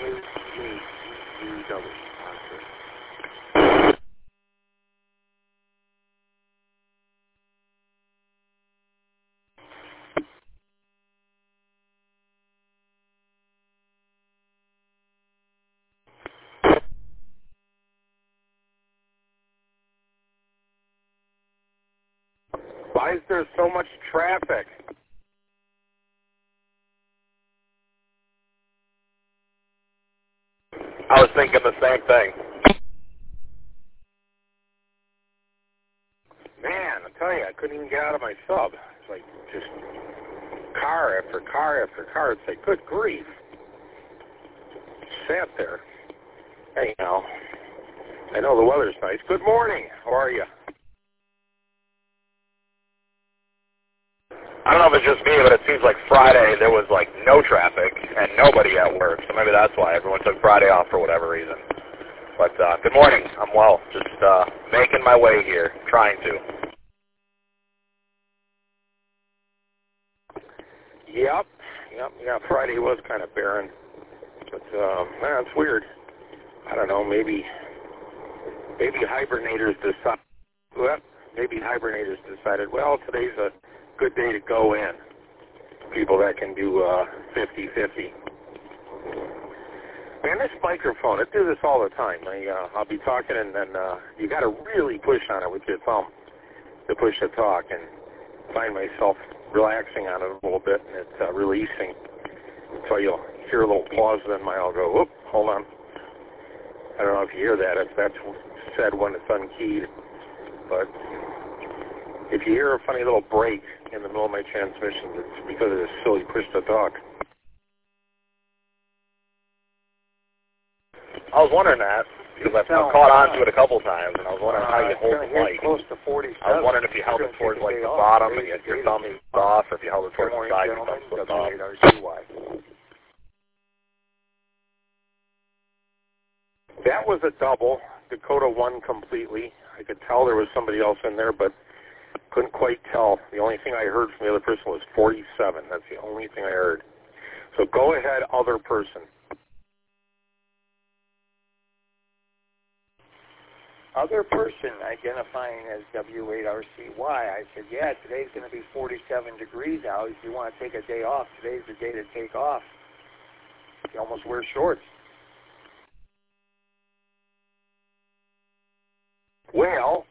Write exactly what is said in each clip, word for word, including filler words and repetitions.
double. Why is there so much traffic? I was thinking the same thing. Man, I tell you, I couldn't even get out of my sub. It's like just car after car after car. It's like, good grief. Sat there. Anyhow, I know the weather's nice. Good morning. How are you? I don't know if it's just me, but it seems like Friday there was like no traffic and nobody at work, so maybe that's why everyone took Friday off for whatever reason. But uh, good morning. I'm well. Just uh, making my way here, trying to. Yep. Yep. Yeah, Friday was kind of barren. But, uh, man, it's weird. I don't know, maybe, maybe hibernators decide, well, maybe hibernators decided, well, today's a good day to go in. People that can do uh, fifty-fifty. Man, this microphone, I do this all the time. I, uh, I'll be talking, and then uh, you got to really push on it with your thumb to push the talk, and find myself relaxing on it a little bit, and it's uh, releasing. So you'll hear a little pause, then my I'll go, whoop, hold on. I don't know if you hear that, if that's said when it's unkeyed, but if you hear a funny little break in the middle of my transmission, it's because of this silly push to talk. I was wondering that, because I've caught on to it a couple times, and I was wondering how you hold the mic. Close to forty-seven. I was wondering if you held it towards like the bottom and you had your thumb off, or if you held it towards the side and your thumb slipped off. That was a double. Dakota won completely. I could tell there was somebody else in there, but couldn't quite tell. The only thing I heard from the other person was forty-seven. That's the only thing I heard. So go ahead, other person. Other person identifying as W eight R C Y. I said, yeah, today's going to be forty-seven degrees out. If you want to take a day off, today's the day to take off. You almost wear shorts. Well,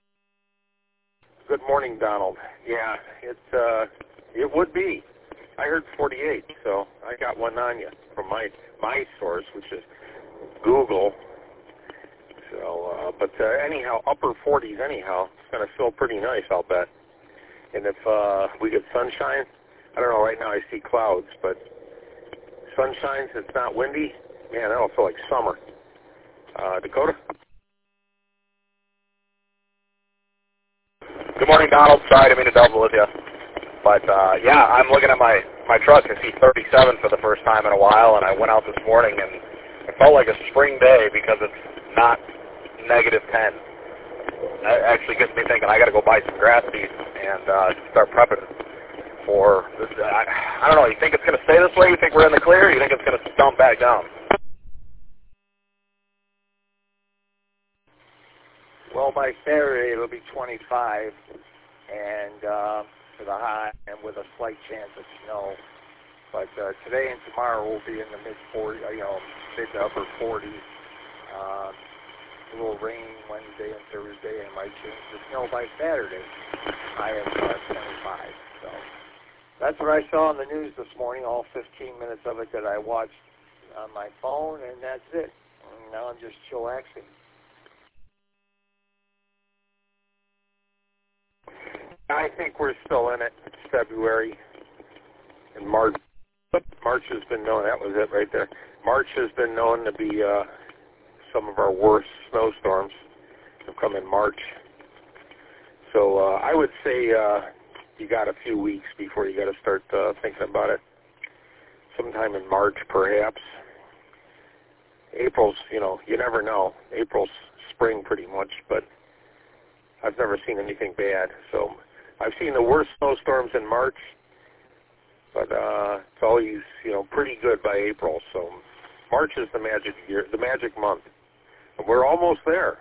good morning, Donald. Yeah, it, uh, it would be. I heard forty-eight, so I got one on you from my, my source, which is Google. So, uh, but uh, anyhow, upper forties anyhow. It's going to feel pretty nice, I'll bet. And if uh, we get sunshine, I don't know, right now I see clouds, but sunshine, it's not windy, man, that'll feel like summer. Uh, Dakota? Good morning, Donald. Sorry, I didn't mean to double with you. But, uh, yeah, I'm looking at my, my truck. I see thirty-seven for the first time in a while, and I went out this morning, and it felt like a spring day because it's not negative ten. That actually gets me thinking I got to go buy some grass seed and uh, start prepping for this. I, I don't know. You think it's going to stay this way? You think we're in the clear? Or you think it's going to dump back down? Well, by Saturday it'll be twenty-five, and uh, for the high, and with a slight chance of snow. But uh, today and tomorrow will be in the mid forty, you know, mid to upper forties. Uh, a little rain Wednesday and Thursday, and might change to snow by Saturday. High of uh, twenty-five. So that's what I saw on the news this morning. All fifteen minutes of it that I watched on my phone, and that's it. And now I'm just chillaxing. I think we're still in it. It's February. And March, March has been known, that was it right there. March has been known to be uh, some of our worst snowstorms have come in March. So uh, I would say uh, you got a few weeks before you got to start uh, thinking about it. Sometime in March, perhaps. April's, you know, you never know. April's spring pretty much, but I've never seen anything bad. So I've seen the worst snowstorms in March, but uh, it's always, you know, pretty good by April. So March is the magic year, the magic month. We're almost there.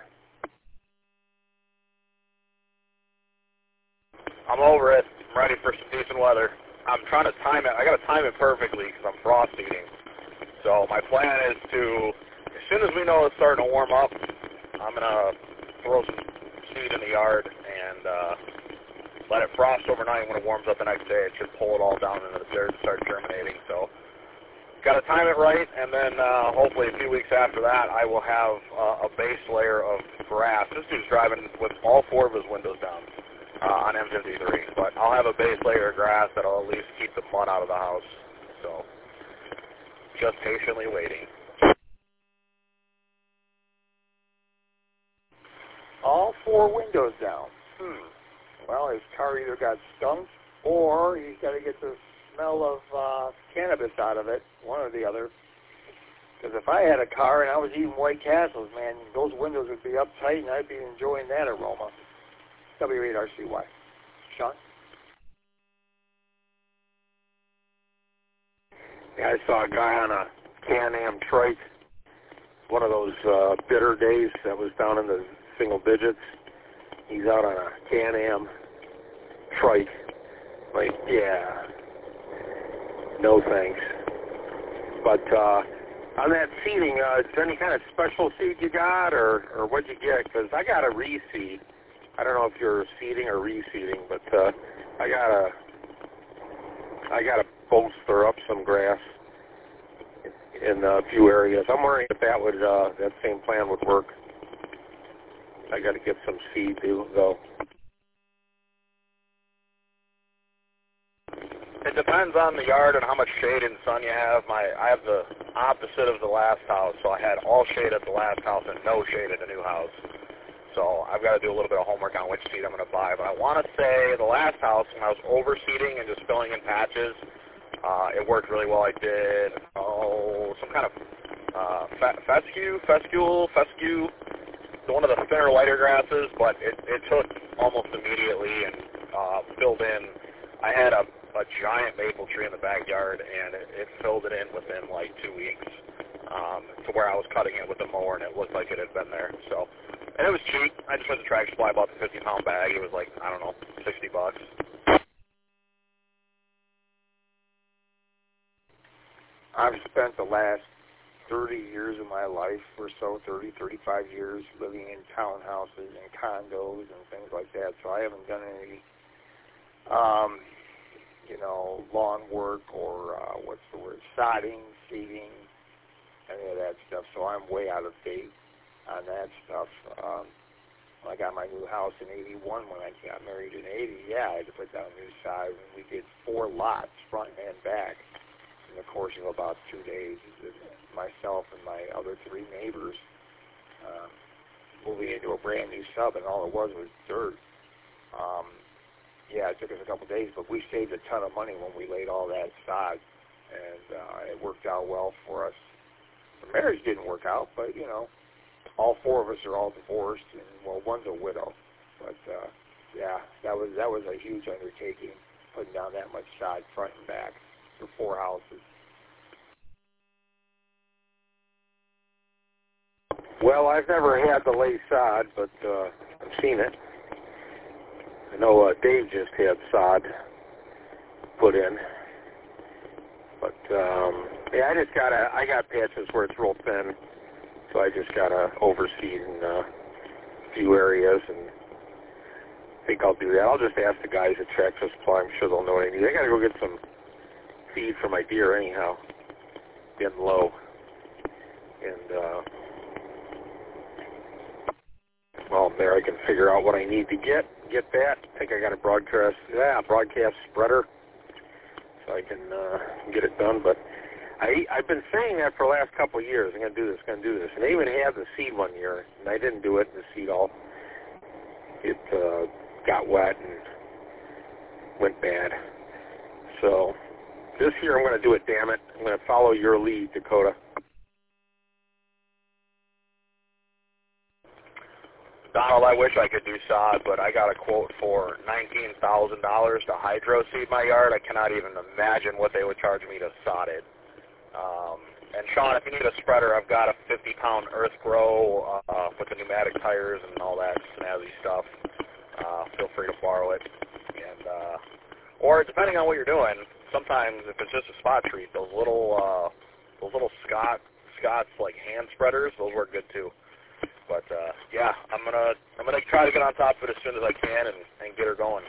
I'm over it. I'm ready for some decent weather. I'm trying to time it. I got to time it perfectly because I'm frost eating. So my plan is to, as soon as we know it's starting to warm up, I'm going to throw some seed in the yard and uh, let it frost overnight. When it warms up the next day, it should pull it all down into the dirt and start germinating. So got to time it right, and then uh, hopefully a few weeks after that, I will have uh, a base layer of grass. This dude's driving with all four of his windows down uh, on M fifty-three, but I'll have a base layer of grass that'll at least keep the mud out of the house. So just patiently waiting. All four windows down. Hmm. Well, his car either got skunked or he's got to get the smell of uh, cannabis out of it, one or the other. Because if I had a car and I was eating White Castles, man, those windows would be uptight and I'd be enjoying that aroma. W eight R C Y. Sean? Yeah, I saw a guy on a Can-Am trike, one of those uh, bitter days that was down in the single digits. He's out on a Can-Am trike. Like, yeah, no thanks. But uh, on that seeding, uh, is there any kind of special seed you got, or, or what'd you get? Because I got a reseed. I don't know if you're seeding or reseeding, but uh, I got a I got to bolster up some grass in a few areas. I'm wondering if that would uh, that same plan would work. I got to get some seed too, though. It depends on the yard and how much shade and sun you have. My I have the opposite of the last house, so I had all shade at the last house and no shade at the new house. So I've got to do a little bit of homework on which seed I'm going to buy. But I want to say the last house, when I was overseeding and just filling in patches, uh, it worked really well. I did, oh, some kind of uh, fe- fescue, fescule, fescue, one of the thinner, lighter grasses, but it, it took almost immediately and uh, filled in. I had a, a giant maple tree in the backyard, and it, it filled it in within like two weeks um, to where I was cutting it with a mower, and it looked like it had been there. So. And it was cheap. I just went to Tractor Supply, bought the fifty pound bag. It was like, I don't know, sixty bucks. I've spent the last thirty years of my life or so, thirty, thirty-five years, living in townhouses and condos and things like that. So I haven't done any, um, you know, lawn work or, uh, what's the word, sodding, seeding, any of that stuff. So I'm way out of date on that stuff. Um, when I got my new house in eighty-one, when I got married in eighty, yeah, I had to put down new sod, and we did four lots, front and back, in the course of about two days. Myself and my other three neighbors uh, moving into a brand new sub, and all it was was dirt. Um, yeah, it took us a couple days, but we saved a ton of money when we laid all that sod, and uh, it worked out well for us. The marriage didn't work out, but, you know, all four of us are all divorced, and well, one's a widow. But uh, yeah, that was that was a huge undertaking, putting down that much sod front and back for four houses. Well, I've never had the lay sod, but uh, I've seen it. I know uh, Dave just had sod put in, but um, yeah, I just gotta I got patches where it's real thin. So I just got to overseed in uh, a few areas, and I think I'll do that. I'll just ask the guys at Tractor Supply. I'm sure they'll know what I need. I got to go get some feed for my deer anyhow, getting low. And, uh, well, there I can figure out what I need to get, get that. I think I got a broadcast, yeah, broadcast spreader, so I can uh, get it done, but I, I've been saying that for the last couple of years. I'm going to do this, going to do this. And they even had the seed one year, and I didn't do it. The seed all, it uh, got wet and went bad. So this year I'm going to do it, damn it. I'm going to follow your lead, Dakota. Donald, I wish I could do sod, but I got a quote for nineteen thousand dollars to hydro seed my yard. I cannot even imagine what they would charge me to sod it. Um, And Sean, if you need a spreader, I've got a fifty pound Earth Grow uh, with the pneumatic tires and all that snazzy stuff. Uh, feel free to borrow it. And uh, or depending on what you're doing, sometimes if it's just a spot treat, those little uh, those little Scott Scott's like hand spreaders, those work good too. But uh, yeah, I'm gonna I'm gonna try to get on top of it as soon as I can and, and get her going.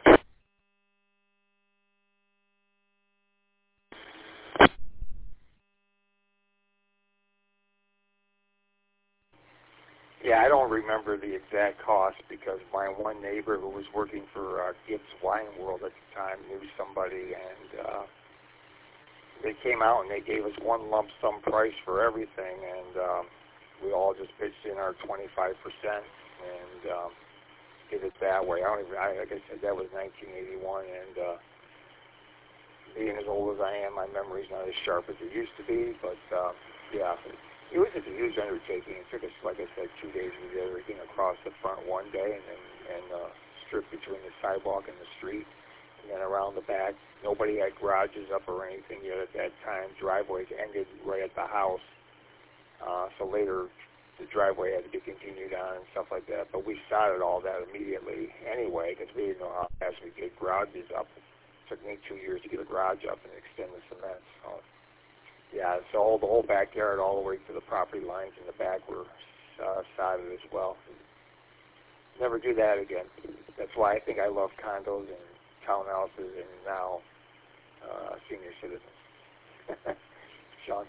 Yeah, I don't remember the exact cost because my one neighbor who was working for uh, Gibbs Wine World at the time knew somebody, and uh, they came out and they gave us one lump sum price for everything, and um, we all just pitched in our twenty-five percent and um, did it that way. I don't even, I, like I said, that was nineteen eighty-one, and uh, being as old as I am, my memory's not as sharp as it used to be, but uh, yeah. It was just a huge undertaking. It took us, like I said, two days. We did everything across the front one day and then and uh, strip between the sidewalk and the street. And then around the back, nobody had garages up or anything yet at that time. Driveways ended right at the house. Uh, so later, the driveway had to be continued on and stuff like that. But we started all that immediately anyway because we didn't know how fast we get garages up. It took me two years to get a garage up and extend the cement. So, yeah, so all the whole backyard, all the way to the property lines in the back were uh, sodded as well. Never do that again. That's why I think I love condos and townhouses and now uh, senior citizens. Sean?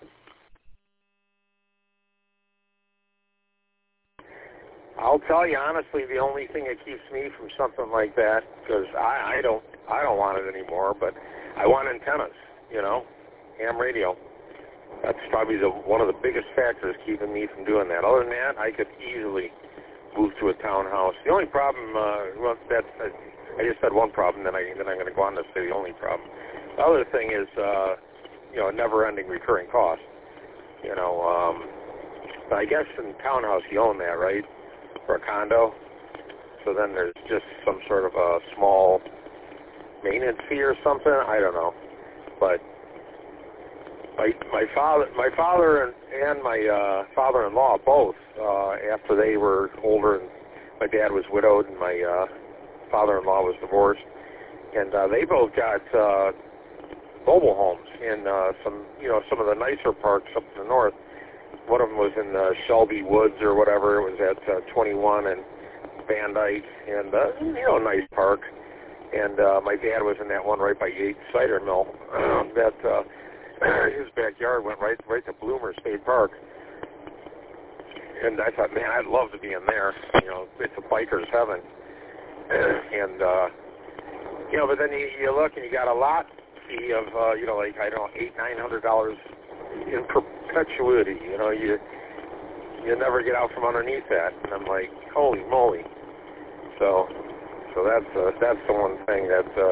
I'll tell you honestly, the only thing that keeps me from something like that, because I, I don't, I don't want it anymore, but I want antennas, you know, ham radio. That's probably the, one of the biggest factors keeping me from doing that. Other than that, I could easily move to a townhouse. The only problem, uh, well, that's, I just said one problem, then, I, then I'm going to go on to say the only problem. The other thing is, uh, you know, a never-ending recurring cost. You know, um, but I guess in townhouse you own that, right, for a condo? So then there's just some sort of a small maintenance fee or something. I don't know, but My my father, my father and, and my uh, father-in-law both, uh, after they were older, and my dad was widowed and my uh, father-in-law was divorced, and uh, they both got uh, mobile homes in uh, some, you know, some of the nicer parks up in the north. One of them was in uh, Shelby Woods or whatever. It was at uh, twenty-one and Van Dyke, and uh, you know, nice park. And uh, my dad was in that one right by Yates Cider Mill. that. Uh, His backyard went right right to Bloomer State Park, and I thought, man, I'd love to be in there. You know, it's a biker's heaven. And uh, you know, but then you, you look and you got a lot fee of uh, you know, like I don't know, eight nine hundred dollars in perpetuity. You know, you you never get out from underneath that, and I'm like, holy moly. So so that's uh, that's the one thing that uh,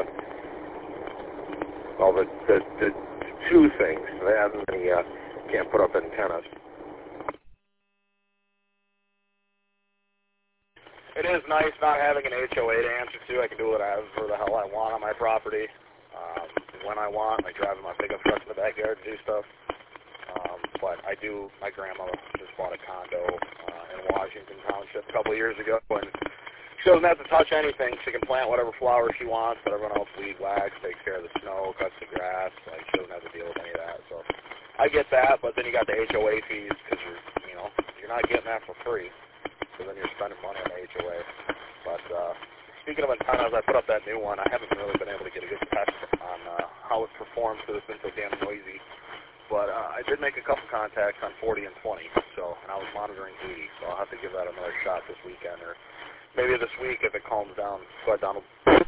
well, the the, the two things. That and the uh, can't put up antennas. It is nice not having an H O A to answer to. I can do whatever the hell I want on my property, um, when I want. I drive my pickup truck in the backyard to do stuff. Um, but I do. My grandma just bought a condo uh, in Washington Township a couple of years ago, and she doesn't have to touch anything. She can plant whatever flowers she wants, but everyone else weed whacks, takes care of the snow, cuts the grass. Like, she doesn't have to deal with any of that. So I get that, but then you got the H O A fees because you're, you know, you're not getting that for free. So then you're spending money on the H O A. But uh, speaking of antennas, I put up that new one. I haven't really been able to get a good test on uh, how it performs because it's been so damn noisy. But uh, I did make a couple contacts on forty and twenty, so, and I was monitoring eighty, so I'll have to give that another shot this weekend, or maybe this week if it calms down. Go ahead, Donald.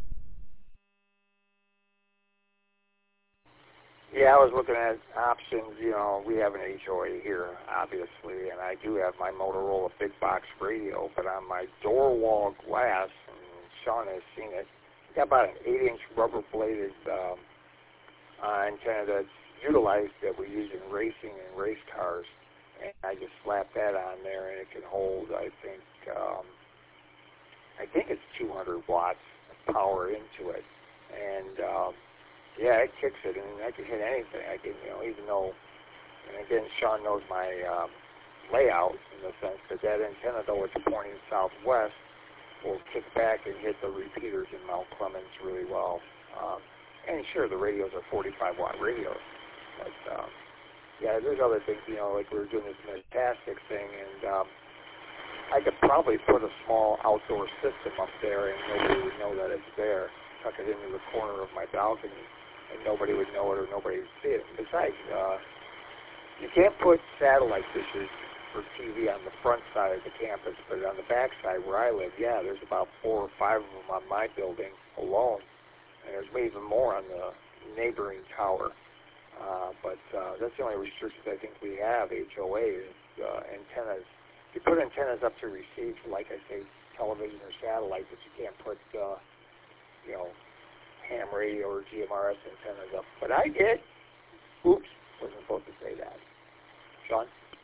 Yeah, I was looking at options. You know, we have an H O A here, obviously, and I do have my Motorola big box radio, but on my door wall glass, and Sean has seen it, it's got about an eight inch rubber bladed um, uh, antenna that's utilized that we use in racing and race cars, and I just slap that on there, and it can hold, I think, um, I think it's two hundred watts of power into it, and um, yeah, it kicks it, and I can hit anything. I can, you know, even though And again, Sean knows my um, layout in the sense that that antenna, though it's pointing southwest, will kick back and hit the repeaters in Mount Clemens really well. Um, and sure, the radios are forty-five watt radios, but um, yeah, there's other things, you know, like we were doing this Metastatic thing, and um, I could probably put a small outdoor system up there and nobody would know that it's there. Tuck it into the corner of my balcony and nobody would know it or nobody would see it. Besides, uh, you can't put satellite dishes for T V on the front side of the campus, but on the back side where I live, yeah, there's about four or five of them on my building alone, and there's even more on the neighboring tower. Uh, but uh, that's the only restrictions I think we have, H O A, is uh, antennas. You put antennas up to receive, like I say, television or satellite, but you can't put, uh, you know, ham radio or G M R S antennas up. But I did. Oops, wasn't supposed to say that. Sean?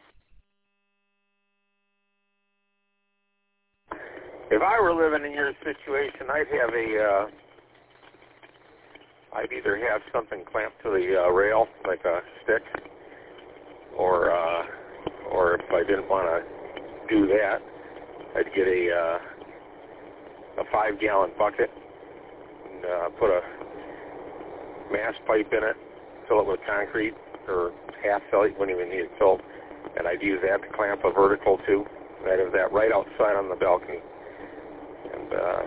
If I were living in your situation, I'd have a, uh, I'd either have something clamped to the uh, rail, like a stick, or, uh, or if I didn't want to do that, I'd get a, uh, a five-gallon bucket and uh, put a mass pipe in it, fill it with concrete, or half fill it, you wouldn't even need it filled, and I'd use that to clamp a vertical to. And I'd have that right outside on the balcony. And uh,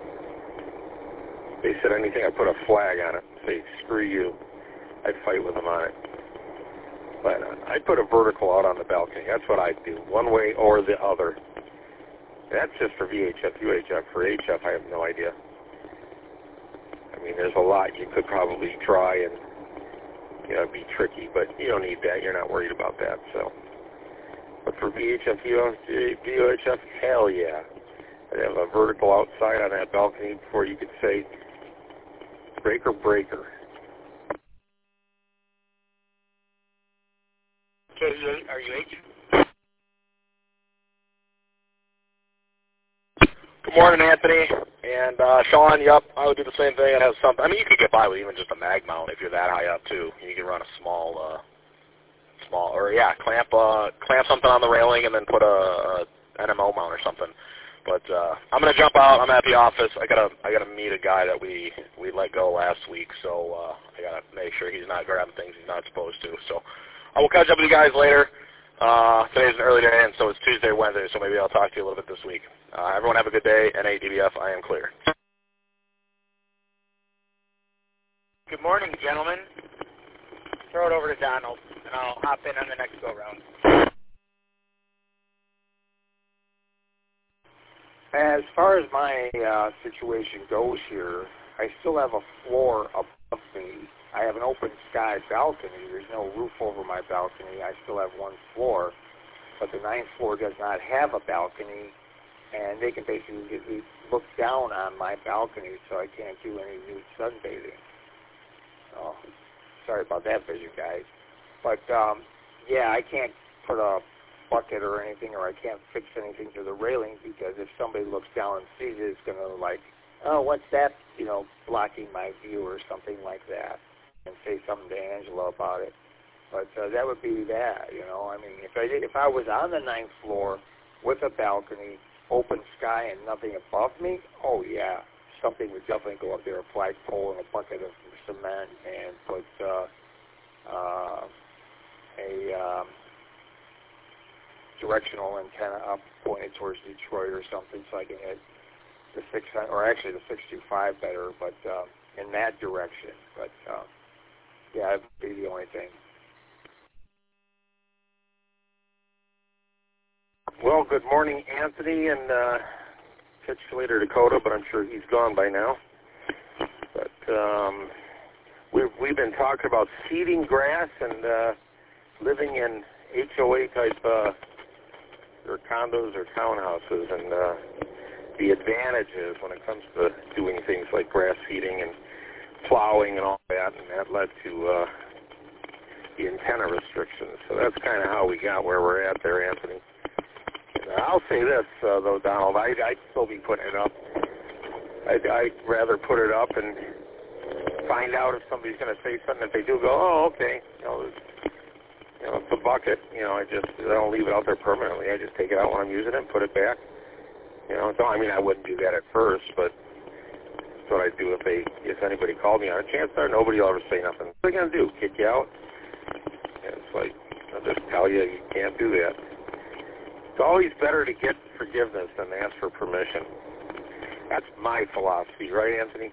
they said anything, I put a flag on it, say, screw you. I'd fight with them on it. But uh, I'd put a vertical out on the balcony. That's what I'd do, one way or the other. That's just for V H F, U H F. For H F, I have no idea. I mean, there's a lot you could probably try and, you know, be tricky, but you don't need that. You're not worried about that. So, but for V H F, U H F, hell yeah. I'd have a vertical outside on that balcony before you could say breaker, breaker. K E A R U H. Good morning, Anthony. And uh, Sean, yep, I would do the same thing. I'd have something. I mean, you could get by with even just a mag mount if you're that high up, too. You can run a small, uh, small, or yeah, clamp uh, clamp something on the railing and then put a, a N M O mount or something. But uh, I'm gonna jump out. I'm at the office. I gotta I gotta meet a guy that we we let go last week, so uh, I gotta make sure he's not grabbing things he's not supposed to. So I will catch up with you guys later. Uh, today's an early day, and so it's Tuesday, Wednesday, so maybe I'll talk to you a little bit this week. Uh, everyone have a good day. N A D B F, I am clear. Good morning, gentlemen. Throw it over to Donald, and I'll hop in on the next go-round. As far as my uh, situation goes here, I still have a floor above me. I have an open sky balcony. There's no roof over my balcony. I still have one floor, but the ninth floor does not have a balcony, and they can basically look down on my balcony, so I can't do any nude sunbathing. Oh, sorry about that, vision guys. But um, yeah, I can't put a bucket or anything, or I can't fix anything to the railing, because if somebody looks down and sees it, it's going to like, oh, what's that, you know, blocking my view or something like that, and say something to Angela about it. But uh, that would be that, you know. I mean, if I did, if I was on the ninth floor with a balcony, open sky, and nothing above me, oh yeah, something would definitely go up there, a flagpole and a bucket of cement, and put uh, uh, a um, directional antenna up pointed towards Detroit or something, so I can hit the six hundred, or actually the six two five better, but uh, in that direction. But uh, yeah, that'd be the only thing. Well, good morning, Anthony, and uh, catch you later, Dakota, but I'm sure he's gone by now. But um, we've, we've been talking about seeding grass and uh, living in H O A type uh, or condos or townhouses, and uh, the advantages when it comes to doing things like grass seeding and plowing and all that, and that led to uh, the antenna restrictions. So that's kind of how we got where we're at there, Anthony. And I'll say this, uh, though, Donald, I'd, I'd still be putting it up. I'd, I'd rather put it up and find out if somebody's going to say something. If they do, go, oh, okay, you know, You know, it's a bucket. You know, I just I don't leave it out there permanently. I just take it out when I'm using it and put it back. You know, so I mean, I wouldn't do that at first, but that's what I'd do if they, if anybody called me on it. Chances are nobody will ever say nothing. What are they gonna do? Kick you out? And it's like, I'll just tell you you can't do that. It's always better to get forgiveness than to ask for permission. That's my philosophy, right, Anthony?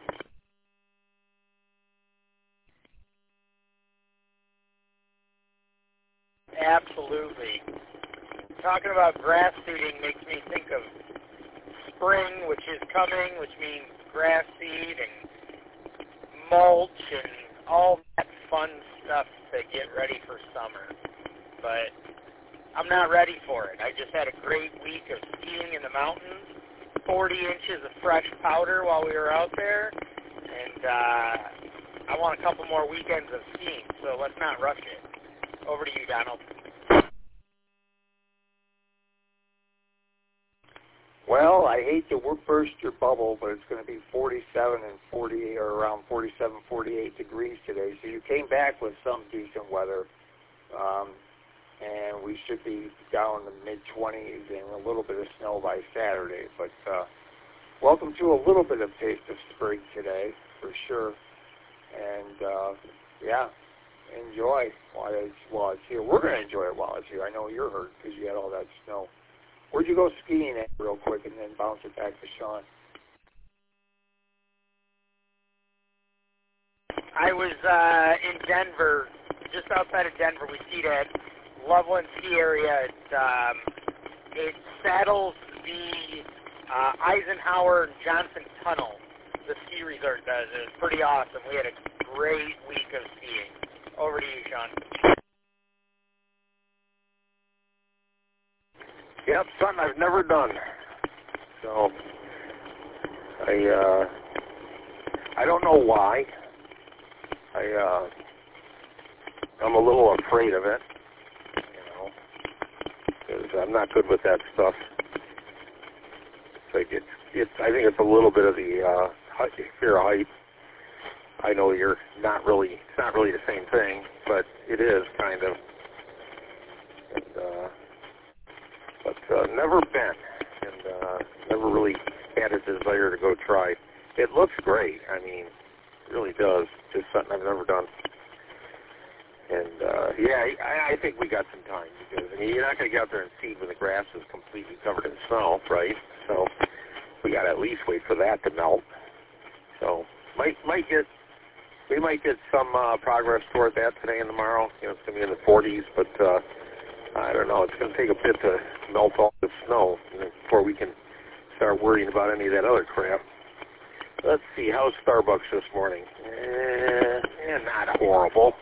Absolutely. Talking about grass seeding makes me think of spring, which is coming, which means grass seed and mulch and all that fun stuff to get ready for summer. But I'm not ready for it. I just had a great week of skiing in the mountains, forty inches of fresh powder while we were out there, and uh, I want a couple more weekends of skiing, so let's not rush it. Over to you, Donald. Well, I hate to burst your bubble, but it's going to be forty-seven and forty-eight, or around forty-seven, forty-eight degrees today. So you came back with some decent weather, um, and we should be down in the mid twenties and a little bit of snow by Saturday. But uh, welcome to a little bit of taste of spring today, for sure. And uh, yeah, enjoy while it's, while it's here. We're going to enjoy it while it's here. I know you're hurt because you had all that snow. Where'd you go skiing at real quick and then bounce it back to Sean? I was uh, in Denver, just outside of Denver. We skied at Loveland Ski Area. It, um, it saddles the uh, Eisenhower and Johnson Tunnel, the ski resort does. It was pretty awesome. We had a great week of skiing. Over to you, Sean. Yep, something I've never done. So I uh, I don't know why. I uh, I'm a little afraid of it, you know, because I'm not good with that stuff. It's like it's it's. I think it's a little bit of the uh, height, fear of height. I know you're not really. It's not really the same thing, but it is kind of. And, uh, But uh, never been, and uh, never really had a desire to go try. It looks great. I mean, it really does. Just something I've never done. And uh, yeah, I, I think we got some time because I mean, you're not going to get out there and seed when the grass is completely covered in snow, right? So we got to at least wait for that to melt. So might might get we might get some uh, progress toward that today and tomorrow. You know, it's going to be in the forties, but. Uh, I don't know. It's going to take a bit to melt all the snow before we can start worrying about any of that other crap. Let's see. How's Starbucks this morning? Eh, eh, not horrible.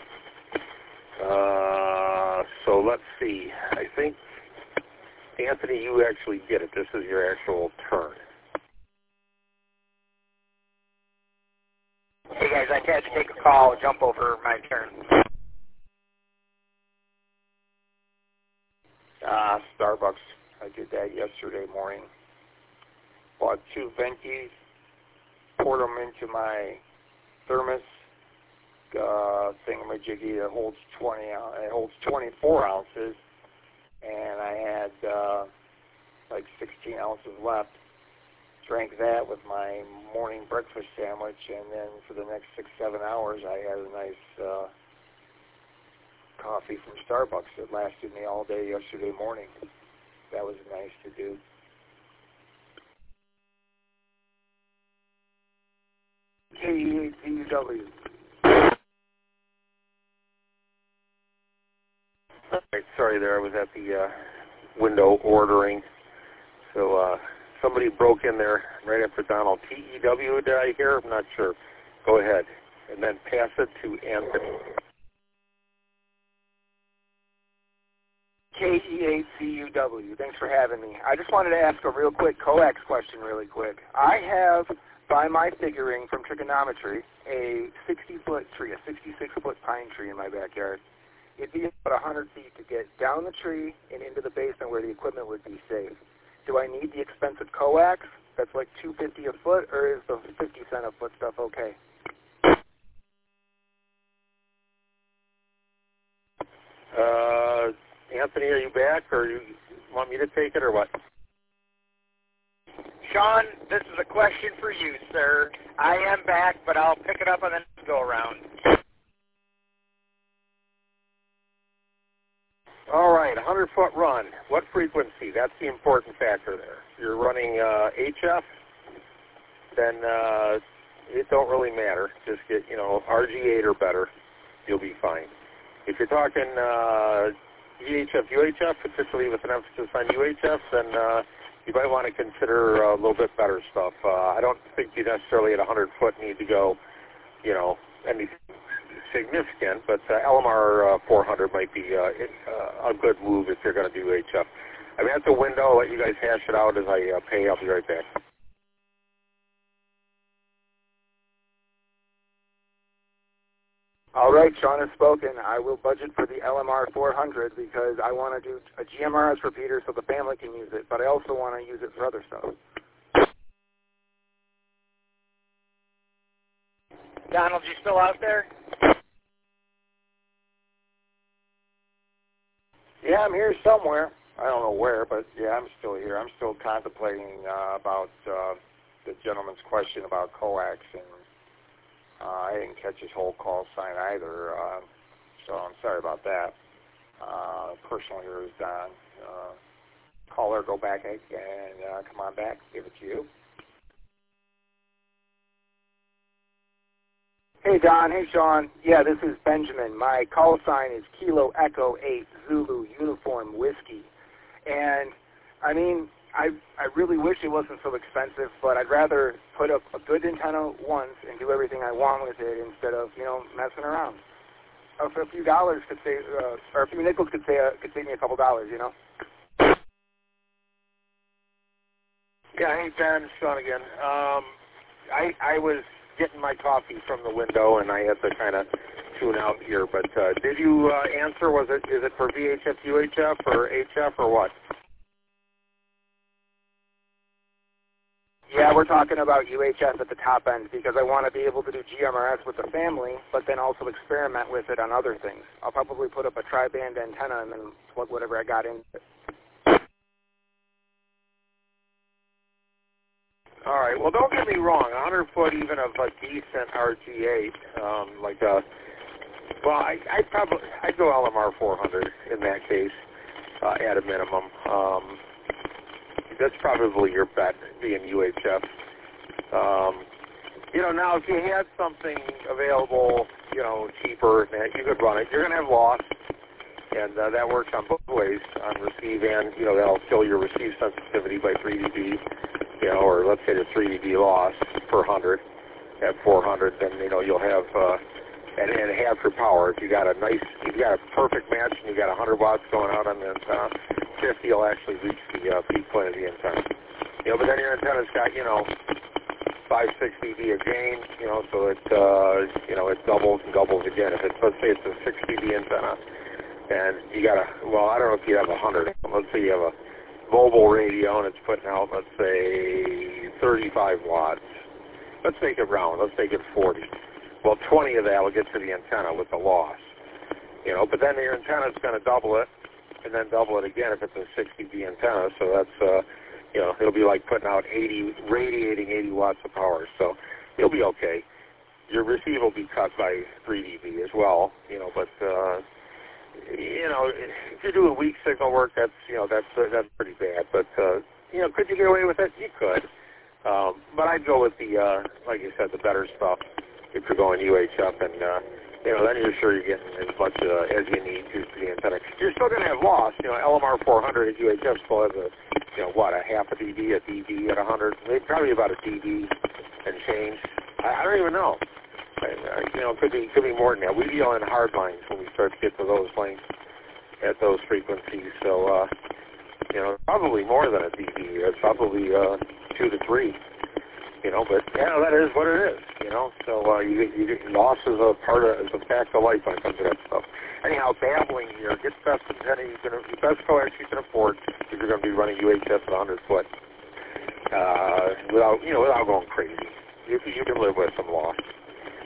Uh, so let's see. I think, Anthony, you actually get it. This is your actual turn. Hey, guys, I had to take a call, jump over my turn. Uh, Starbucks. I did that yesterday morning. Bought two Ventis, poured them into my thermos uh, thingamajiggy that holds twenty. It holds twenty-four ounces, and I had uh, like sixteen ounces left. Drank that with my morning breakfast sandwich, and then for the next six, seven hours, I had a nice. Uh, coffee from Starbucks that lasted me all day yesterday morning. That was nice to do. K E eight C U W. Right, sorry there, I was at the uh, window ordering. So uh, somebody broke in there right after Donald. T E W, did I hear? I'm not sure. Go ahead. And then pass it to Anthony. K E eight C U W. Thanks for having me. I just wanted to ask a real quick coax question really quick. I have, by my figuring from trigonometry, a sixty-foot tree, a sixty-six-foot pine tree in my backyard. It'd be about one hundred feet to get down the tree and into the basement where the equipment would be safe. Do I need the expensive coax that's like two hundred fifty dollars a foot, or is the fifty cent a foot stuff okay? Uh... Anthony, are you back, or you want me to take it, or what? Sean, this is a question for you, sir. I am back, but I'll pick it up on the next go-around. All right, one hundred foot run. What frequency? That's the important factor there. If you're running uh, H F, then uh, it don't really matter. Just get, you know, R G eight or better. You'll be fine. If you're talking uh, V H F, U H F, particularly with an emphasis on U H F, then uh, you might want to consider a little bit better stuff. Uh, I don't think you necessarily at one hundred foot need to go, you know, anything significant, but uh, L M R uh, four hundred might be uh, uh, a good move if you're going to do H F. I'm at the window. I'll let you guys hash it out as I uh, pay. I'll be right back. All right, Sean has spoken. I will budget for the L M R four hundred because I want to do a G M R S repeater so the family can use it, but I also want to use it for other stuff. Donald, you still out there? Yeah, I'm here somewhere. I don't know where, but yeah, I'm still here. I'm still contemplating uh, about uh, the gentleman's question about coax, and uh, I didn't catch his whole call sign either, uh, so I'm sorry about that. Uh, personal here is Don. Uh, caller, go back and uh, come on back. Give it to you. Hey, Don. Hey, Sean. Yeah, this is Benjamin. My call sign is Kilo Echo eight Zulu Uniform Whiskey. And, I mean, I I really wish it wasn't so expensive, but I'd rather put up a good antenna once and do everything I want with it instead of, you know, messing around. Uh, for a few dollars could save, uh, or a few nickels could, say, uh, could save me a couple dollars, you know? Yeah, hey, Ben, Sean again. Um, I, I was getting my coffee from the window, and I had to kind of tune out here. But uh, did you uh, answer? Was it is it for V H F, U H F, or H F, or what? Yeah, we're talking about U H F at the top end because I want to be able to do G M R S with the family, but then also experiment with it on other things. I'll probably put up a tri-band antenna and then plug whatever I got into it. All right. Well, don't get me wrong. one hundred foot, even of a decent R G eight, um, like a well, I I probably I'd go L M R four hundred in that case uh, at a minimum. Um, that's probably your bet, being U H F. Um, you know, now if you had something available, you know, cheaper, you could run it. You're going to have loss, and uh, that works on both ways, on receive and, you know, that'll kill your receive sensitivity by three D B. You know, or let's say the three D B loss per one hundred at four hundred, then, you know, you'll have, uh, and, and half your power. If you got a nice, if you got a perfect match and you got one hundred watts going out on the antenna, fifty will actually reach the uh, peak point of the antenna. You know, but then your antenna's got, you know, five, six D B of gain, you know, so it, uh, you know, it doubles and doubles again. If it's, let's say it's a six D B antenna, and you got a, well, I don't know if you have one hundred, let's say you have a mobile radio and it's putting out, let's say, thirty-five watts. Let's make it round. Let's make it forty. Well, twenty of that will get to the antenna with the loss. You know, but then your antenna's going to double it and then double it again if it's a six D B antenna. So that's, uh, you know, it'll be like putting out eighty, radiating eighty watts of power. So you'll be okay. Your receive will be cut by three D B as well, you know, but, uh, you know, if you do a weak signal work, that's, you know, that's uh, that's pretty bad. But, uh, you know, could you get away with it? You could. Um, but I'd go with the, uh, like you said, the better stuff if you're going U H F. And, uh, you know, then you're sure you're getting as much uh, as you need to the antenna. You're still going to have loss. You know, L M R four hundred at U H F still has a, you know, what, a half a D B, a D B at one hundred, maybe probably about a D B and change. I, I don't even know. Uh, you know, could be could be more than that. We deal in hard lines when we start to get to those lengths at those frequencies. So, uh, you know, probably more than a D B. It's probably uh, two to three. You know, but yeah, that is what it is. You know, so uh, you get you get loss is a part of, is a fact of life when it comes to that stuff. Anyhow, babbling here. Get the best antenna you can, the best coax you can afford if you're going to be running U H F at one hundred foot uh, without you know without going crazy. You you can live with some loss.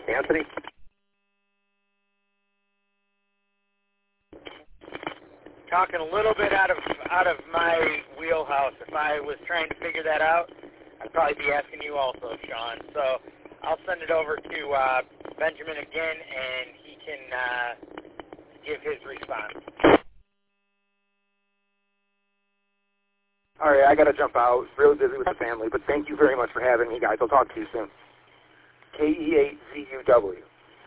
Anthony? talking a little bit out of out of my wheelhouse. If I was trying to figure that out, I'd probably be asking you also, Sean. So I'll send it over to uh, Benjamin again, and he can uh, give his response. All right, I got to jump out. Really busy with the family, but thank you very much for having me, guys. I'll talk to you soon. K E eight Z U W.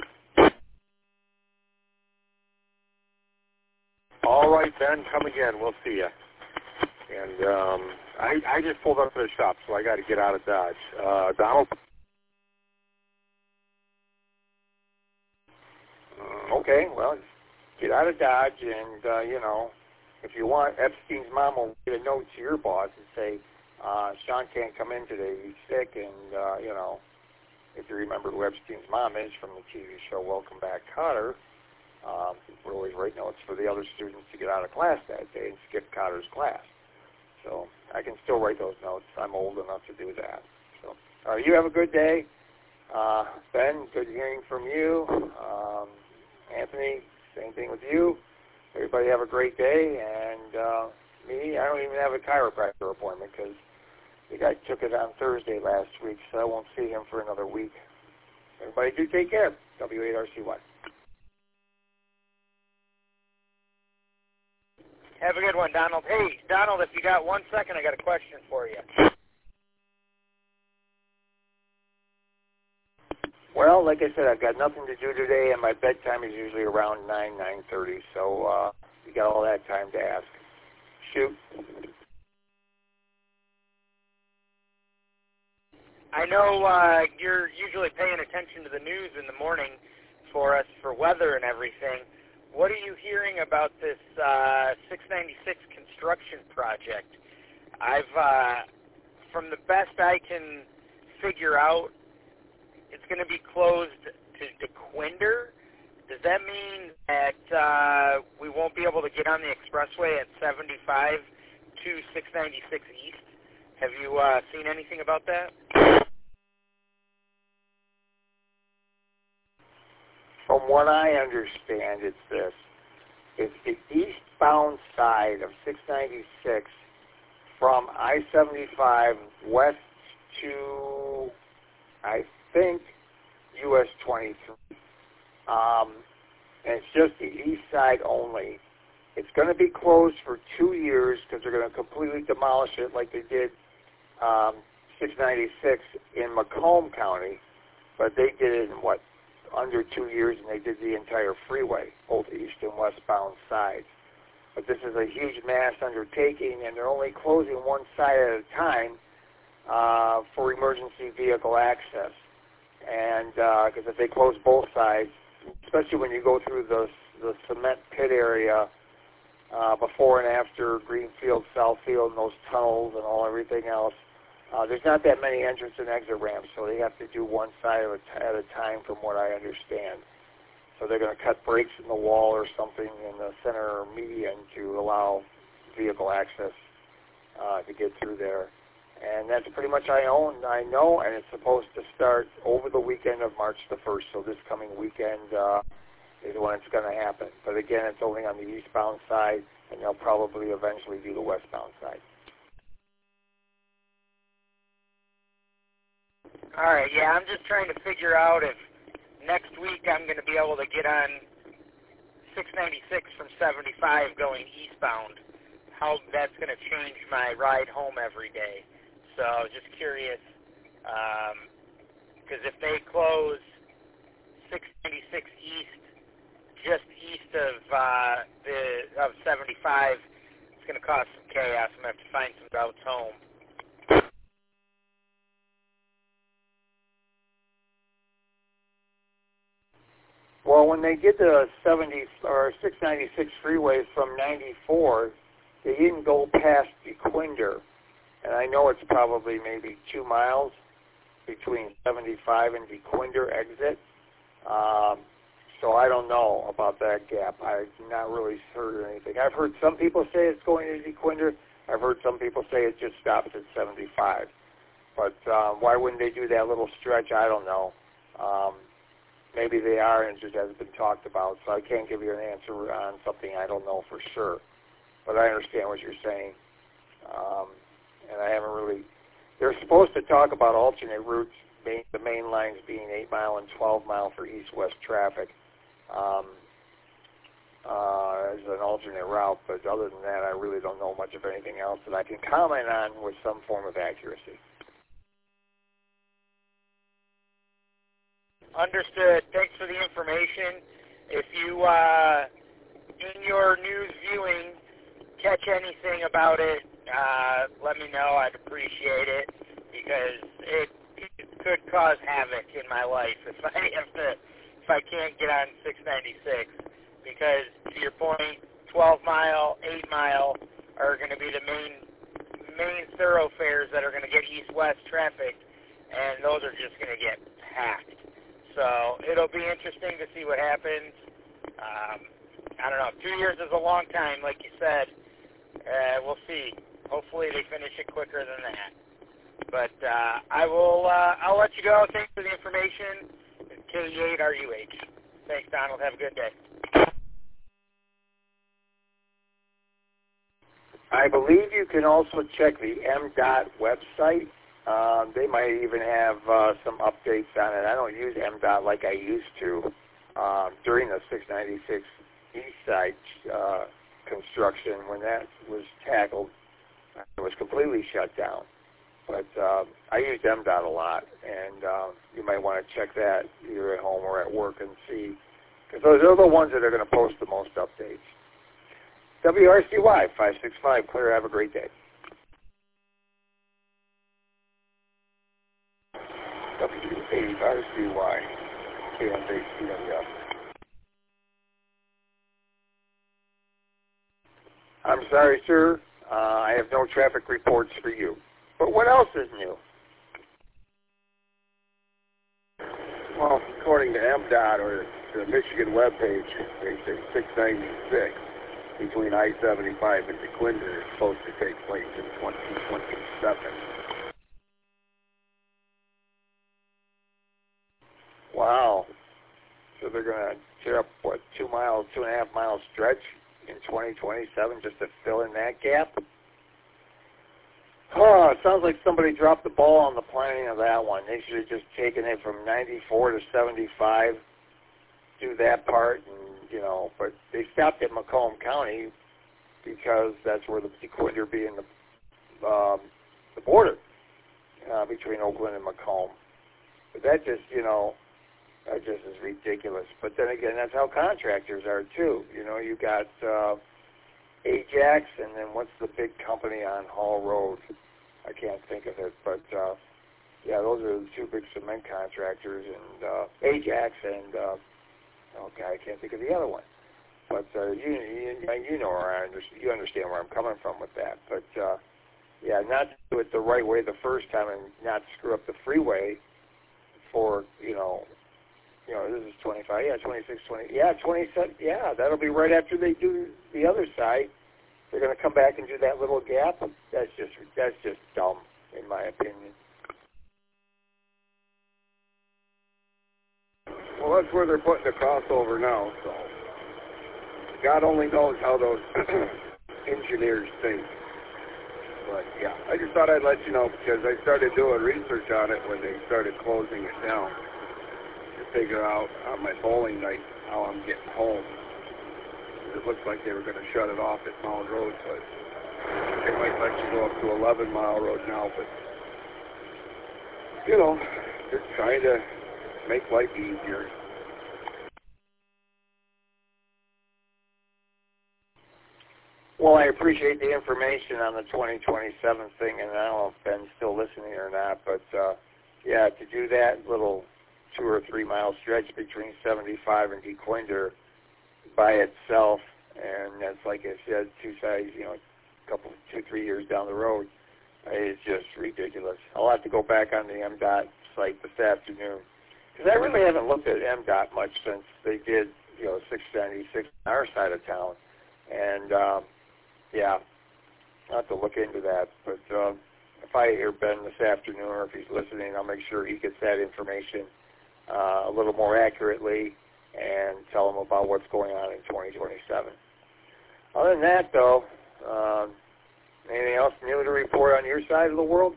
All right, Ben, come again. We'll see you. And um, I, I just pulled up to the shop, so I got to get out of Dodge. Uh, Donald? Uh, okay, well, get out of Dodge, and, uh, you know, if you want, Epstein's mom will get a note to your boss and say, uh, Sean can't come in today, he's sick, and, uh, you know, if you remember who Epstein's mom is from the T V show Welcome Back, Kotter, um, we're always write notes for the other students to get out of class that day and skip Kotter's class. So I can still write those notes. I'm old enough to do that. So, all right, you have a good day. Uh, Ben, good hearing from you. Um, Anthony, same thing with you. Everybody have a great day. And uh, me, I don't even have a chiropractor appointment because the guy took it on Thursday last week, so I won't see him for another week. Everybody do take care. W eight R C Y. Have a good one, Donald. Hey, Donald, if you got one second, I got a question for you. Well, like I said, I've got nothing to do today, and my bedtime is usually around nine, nine thirty, so uh, you got all that time to ask. Shoot. I know uh, you're usually paying attention to the news in the morning for us for weather and everything. What are you hearing about this uh, six ninety-six construction project? I've, uh, from the best I can figure out, it's going to be closed to DeQuinder. Does that mean that uh, we won't be able to get on the expressway at seventy-five to six ninety-six East? Have you uh, seen anything about that? From what I understand, it's this. It's the eastbound side of six ninety-six from I seventy-five west to, I think, U S twenty-three. Um, and it's just the east side only. It's going to be closed for two years because they're going to completely demolish it like they did um, six ninety-six in Macomb County, but they did it in, what, under two years, and they did the entire freeway, both east and westbound sides. But this is a huge mass undertaking, and they're only closing one side at a time uh, for emergency vehicle access. And because uh, if they close both sides, especially when you go through the, the cement pit area uh, before and after Greenfield, Southfield, and those tunnels and all everything else, Uh, there's not that many entrance and exit ramps, so they have to do one side at a, t- at a time from what I understand. So they're going to cut breaks in the wall or something in the center median to allow vehicle access uh, to get through there. And that's pretty much I own, I know, and it's supposed to start over the weekend of March the first, so this coming weekend uh, is when it's going to happen. But again, it's only on the eastbound side, and they'll probably eventually do the westbound side. All right, yeah, I'm just trying to figure out if next week I'm going to be able to get on six ninety-six from seventy-five going eastbound, how that's going to change my ride home every day. So I was just curious, because um, if they close six ninety-six east, just east of uh, the of seventy-five, it's going to cause some chaos. I'm going to have to find some routes home. Well, when they did the seventy or six ninety-six freeway from ninety-four, they didn't go past DeQuinder, and I know it's probably maybe two miles between seventy-five and DeQuinder exit. Um, so I don't know about that gap. I've not really heard anything. I've heard some people say it's going to DeQuinder. I've heard some people say it just stops at seventy-five. But um, why wouldn't they do that little stretch? I don't know. Um, Maybe they are, and it just hasn't been talked about, so I can't give you an answer on something I don't know for sure. but I understand what you're saying. Um, and I haven't really, they're supposed to talk about alternate routes, main, the main lines being eight mile and twelve mile for east-west traffic um, uh, as an alternate route, but other than that, I really don't know much of anything else that I can comment on with some form of accuracy. Understood. Thanks for the information. If you, uh, in your news viewing, catch anything about it, uh, let me know. I'd appreciate it because it, it could cause havoc in my life if I have to, if I can't get on six ninety-six. Because to your point, twelve mile, eight mile are going to be the main main thoroughfares that are going to get east-west traffic, and those are just going to get packed. So it'll be interesting to see what happens. Um, I don't know. Two years is a long time, like you said. Uh, we'll see. Hopefully they finish it quicker than that. But uh, I will. Uh, I'll let you go. Thanks for the information. K E eight R U H. Thanks, Donald. Have a good day. I believe you can also check the M DOT website. Uh, they might even have uh, some updates on it. I don't use M DOT like I used to uh, during the six ninety-six east side uh, construction when that was tackled. It was completely shut down. But uh, I used M DOT a lot, and uh, you might want to check that either at home or at work and see, because those are the ones that are going to post the most updates. W R C Y five six five, clear, have a great day. W eight R C Y, K M H C W F. I'm sorry, sir. Uh, I have no traffic reports for you. But what else is new? Well, according to M DOT or the Michigan webpage, they say six ninety-six between I seventy-five and DeQuinder is supposed to take place in twenty twenty-seven. Wow. So they're going to tear up, what, two mile, two and a half mile stretch in twenty twenty-seven just to fill in that gap? Oh, it sounds like somebody dropped the ball on the planning of that one. They should have just taken it from ninety-four to seventy-five, do that part, and, you know, but they stopped at Macomb County because that's where the DeQuinder being the, um, the border uh, between Oakland and Macomb. But that just, you know, that just is ridiculous. But then again, that's how contractors are too. You know, you got uh, Ajax, and then what's the big company on Hall Road? I can't think of it, but uh, yeah, those are the two big cement contractors, and uh, Ajax, and uh, okay, I can't think of the other one. But uh, you, you you know where I understand, you understand where I'm coming from with that. But uh, yeah, not to do it the right way the first time and not screw up the freeway for you know. You know, this is twenty-five, yeah, twenty-six, twenty, yeah, twenty-seven, yeah, that'll be right after they do the other side. They're going to come back and do that little gap. That's just, that's just dumb, in my opinion. Well, that's where they're putting the crossover now, so God only knows how those engineers think. But, yeah, I just thought I'd let you know because I started doing research on it when they started closing it down. Figure out on my bowling night how I'm getting home. It looks like they were going to shut it off at Mound Road, but they might let you go up to eleven mile road now, but you know, just trying to make life easier. Well, I appreciate the information on the twenty twenty-seven thing, and I don't know if Ben's still listening or not, but uh, yeah, to do that little two or three mile stretch between seventy-five and DeQuinder by itself, and that's like I said, two sides, you know, a couple, two, three years down the road, it's just ridiculous. I'll have to go back on the M DOT site this afternoon because I really haven't looked at M DOT much since they did, you know, six ninety-six on our side of town, and um, yeah, I'll have to look into that. But uh, if I hear Ben this afternoon or if he's listening, I'll make sure he gets that information Uh, a little more accurately and tell them about what's going on in twenty twenty-seven. Other than that, though, Uh, anything else new to report on your side of the world?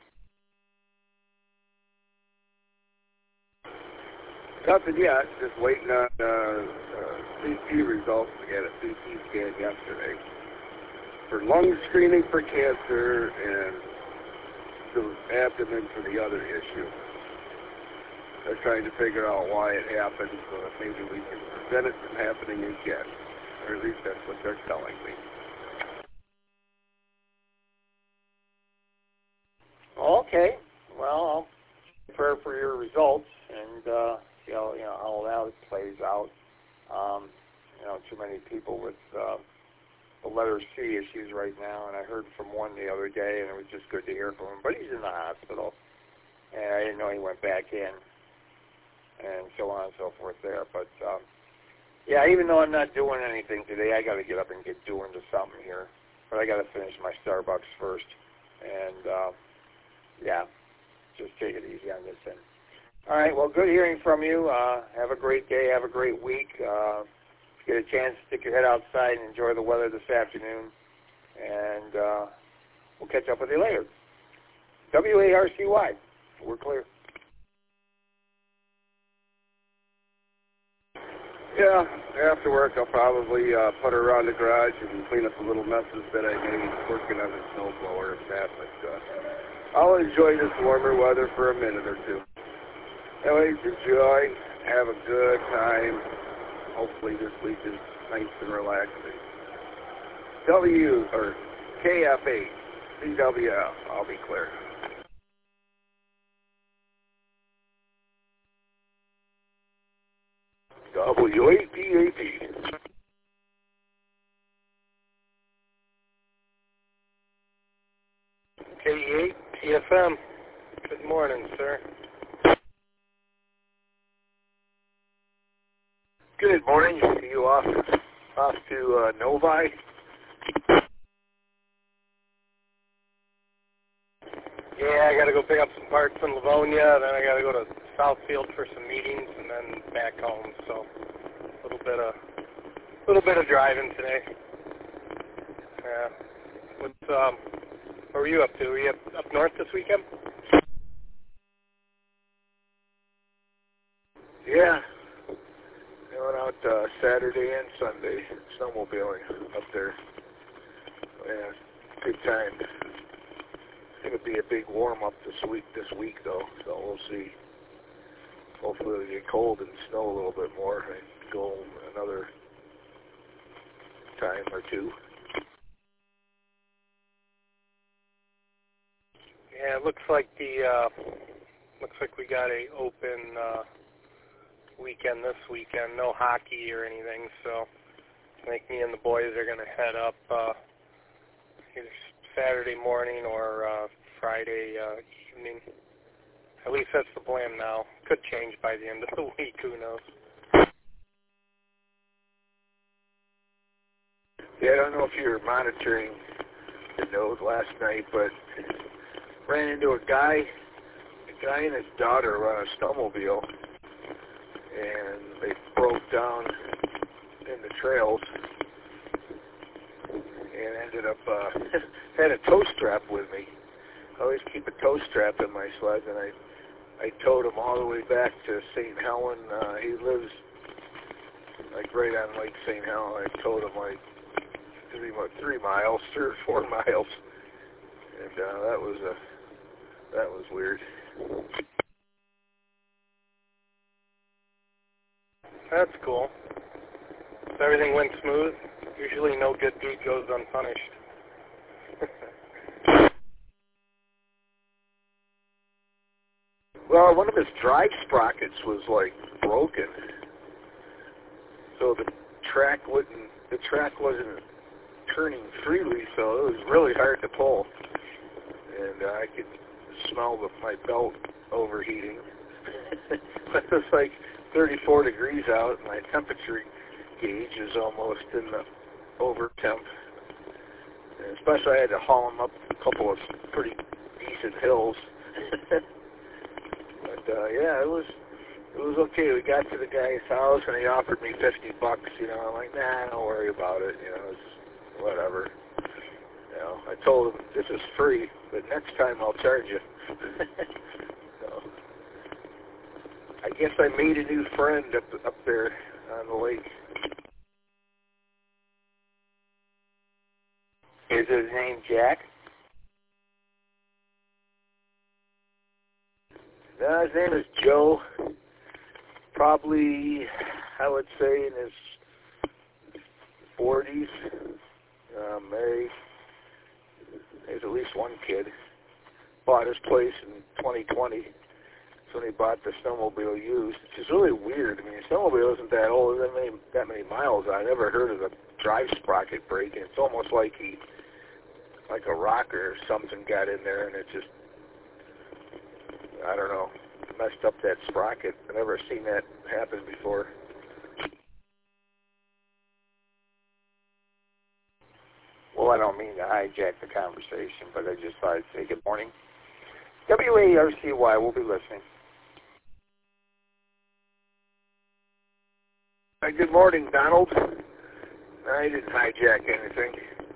Nothing yet. Just waiting on uh, uh, C T results. We got a C T scan yesterday for lung screening for cancer and the abdomen for the other issue. They're trying to figure out why it happened so that maybe we can prevent it from happening again. Or at least that's what they're telling me. Okay. Well, I'll prepare for your results and uh, see how, you know, how that plays out. Um, you know, too many people with uh, the letter C issues right now, and I heard from one the other day, and it was just good to hear from him. But he's in the hospital, and I didn't know he went back in, and so on and so forth there. But, um, yeah, even though I'm not doing anything today, I got to get up and get doing to something here. But I got to finish my Starbucks first, and, uh, yeah, just take it easy on this end. All right, well, good hearing from you. Uh, have a great day. Have a great week. Uh, get a chance to stick your head outside and enjoy the weather this afternoon. And uh, we'll catch up with you later. W A R C Y. We're clear. Yeah, after work I'll probably uh, put her around the garage and clean up the little messes that I made working on the snowblower and that. But uh, I'll enjoy this warmer weather for a minute or two. Anyways, enjoy. Have a good time. Hopefully this week is nice and relaxing. W or K F A C W L. I'll be clear. W A P A P. K E eight T F M. Good morning, sir. Good morning. You off off to uh, Novi? Yeah, I got to go pick up some parts in Livonia, then I got to go to Southfield for some meetings, and then back home. So a little bit of little bit of driving today. Yeah. What's um? What were you up to? Were you up, up north this weekend? Yeah. I went out uh, Saturday and Sunday snowmobiling up there. Yeah, good time. I think it'll be a big warm up this week. This week though, so we'll see. Hopefully it'll get cold and snow a little bit more and go another time or two. Yeah, it looks like the uh, looks like we got a open uh, weekend this weekend. No hockey or anything, so I think me and the boys are going to head up uh, either Saturday morning or uh, Friday uh, evening. At least that's the plan now. Could change by the end of the week. Who knows? Yeah, I don't know if you were monitoring the news last night, but ran into a guy, a guy and his daughter were on a snowmobile, and they broke down in the trails and ended up, uh, had a tow strap with me. I always keep a tow strap in my sled, and I I towed him all the way back to Saint Helen. Uh, he lives like right on Lake Saint Helen. I towed him like three, three miles, three or four miles, and uh, that was a that was weird. That's cool. So everything went smooth. Usually no good deed goes unpunished. Well, one of his drive sprockets was like broken, so the track wouldn't. The track wasn't turning freely, so it was really hard to pull, and uh, I could smell the, my belt overheating. It was like thirty-four degrees out, and my temperature gauge is almost in the over temp. And especially, I had to haul him up a couple of pretty decent hills. But uh, yeah, it was it was okay. We got to the guy's house, and he offered me fifty bucks. You know, I'm like, nah, don't worry about it. You know, it's whatever. You know, I told him, this is free, but next time I'll charge you. So, I guess I made a new friend up, up there on the lake. Is his name Jack? No, his name is Joe. Probably, I would say, in his forties. Uh, married. There's at least one kid. Bought his place in twenty twenty. That's when he bought the snowmobile used, which is really weird. I mean, a snowmobile isn't that old. It isn't many, that many miles. I never heard of the drive sprocket breaking. It's almost like he, like a rocker or something got in there, and it just, I don't know, messed up that sprocket. I've never seen that happen before. Well, I don't mean to hijack the conversation, but I just thought I'd say good morning. W A R C Y, we'll be listening. Hi, good morning, Donald. I didn't hijack anything.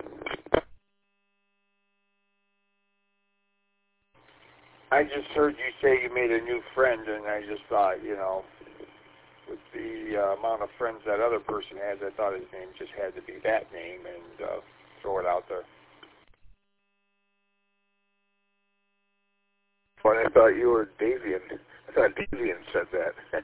I just heard you say you made a new friend, and I just thought, you know, with the uh, amount of friends that other person has, I thought his name just had to be that name, and uh, throw it out there. But I thought you were Davian. I thought Davian said that.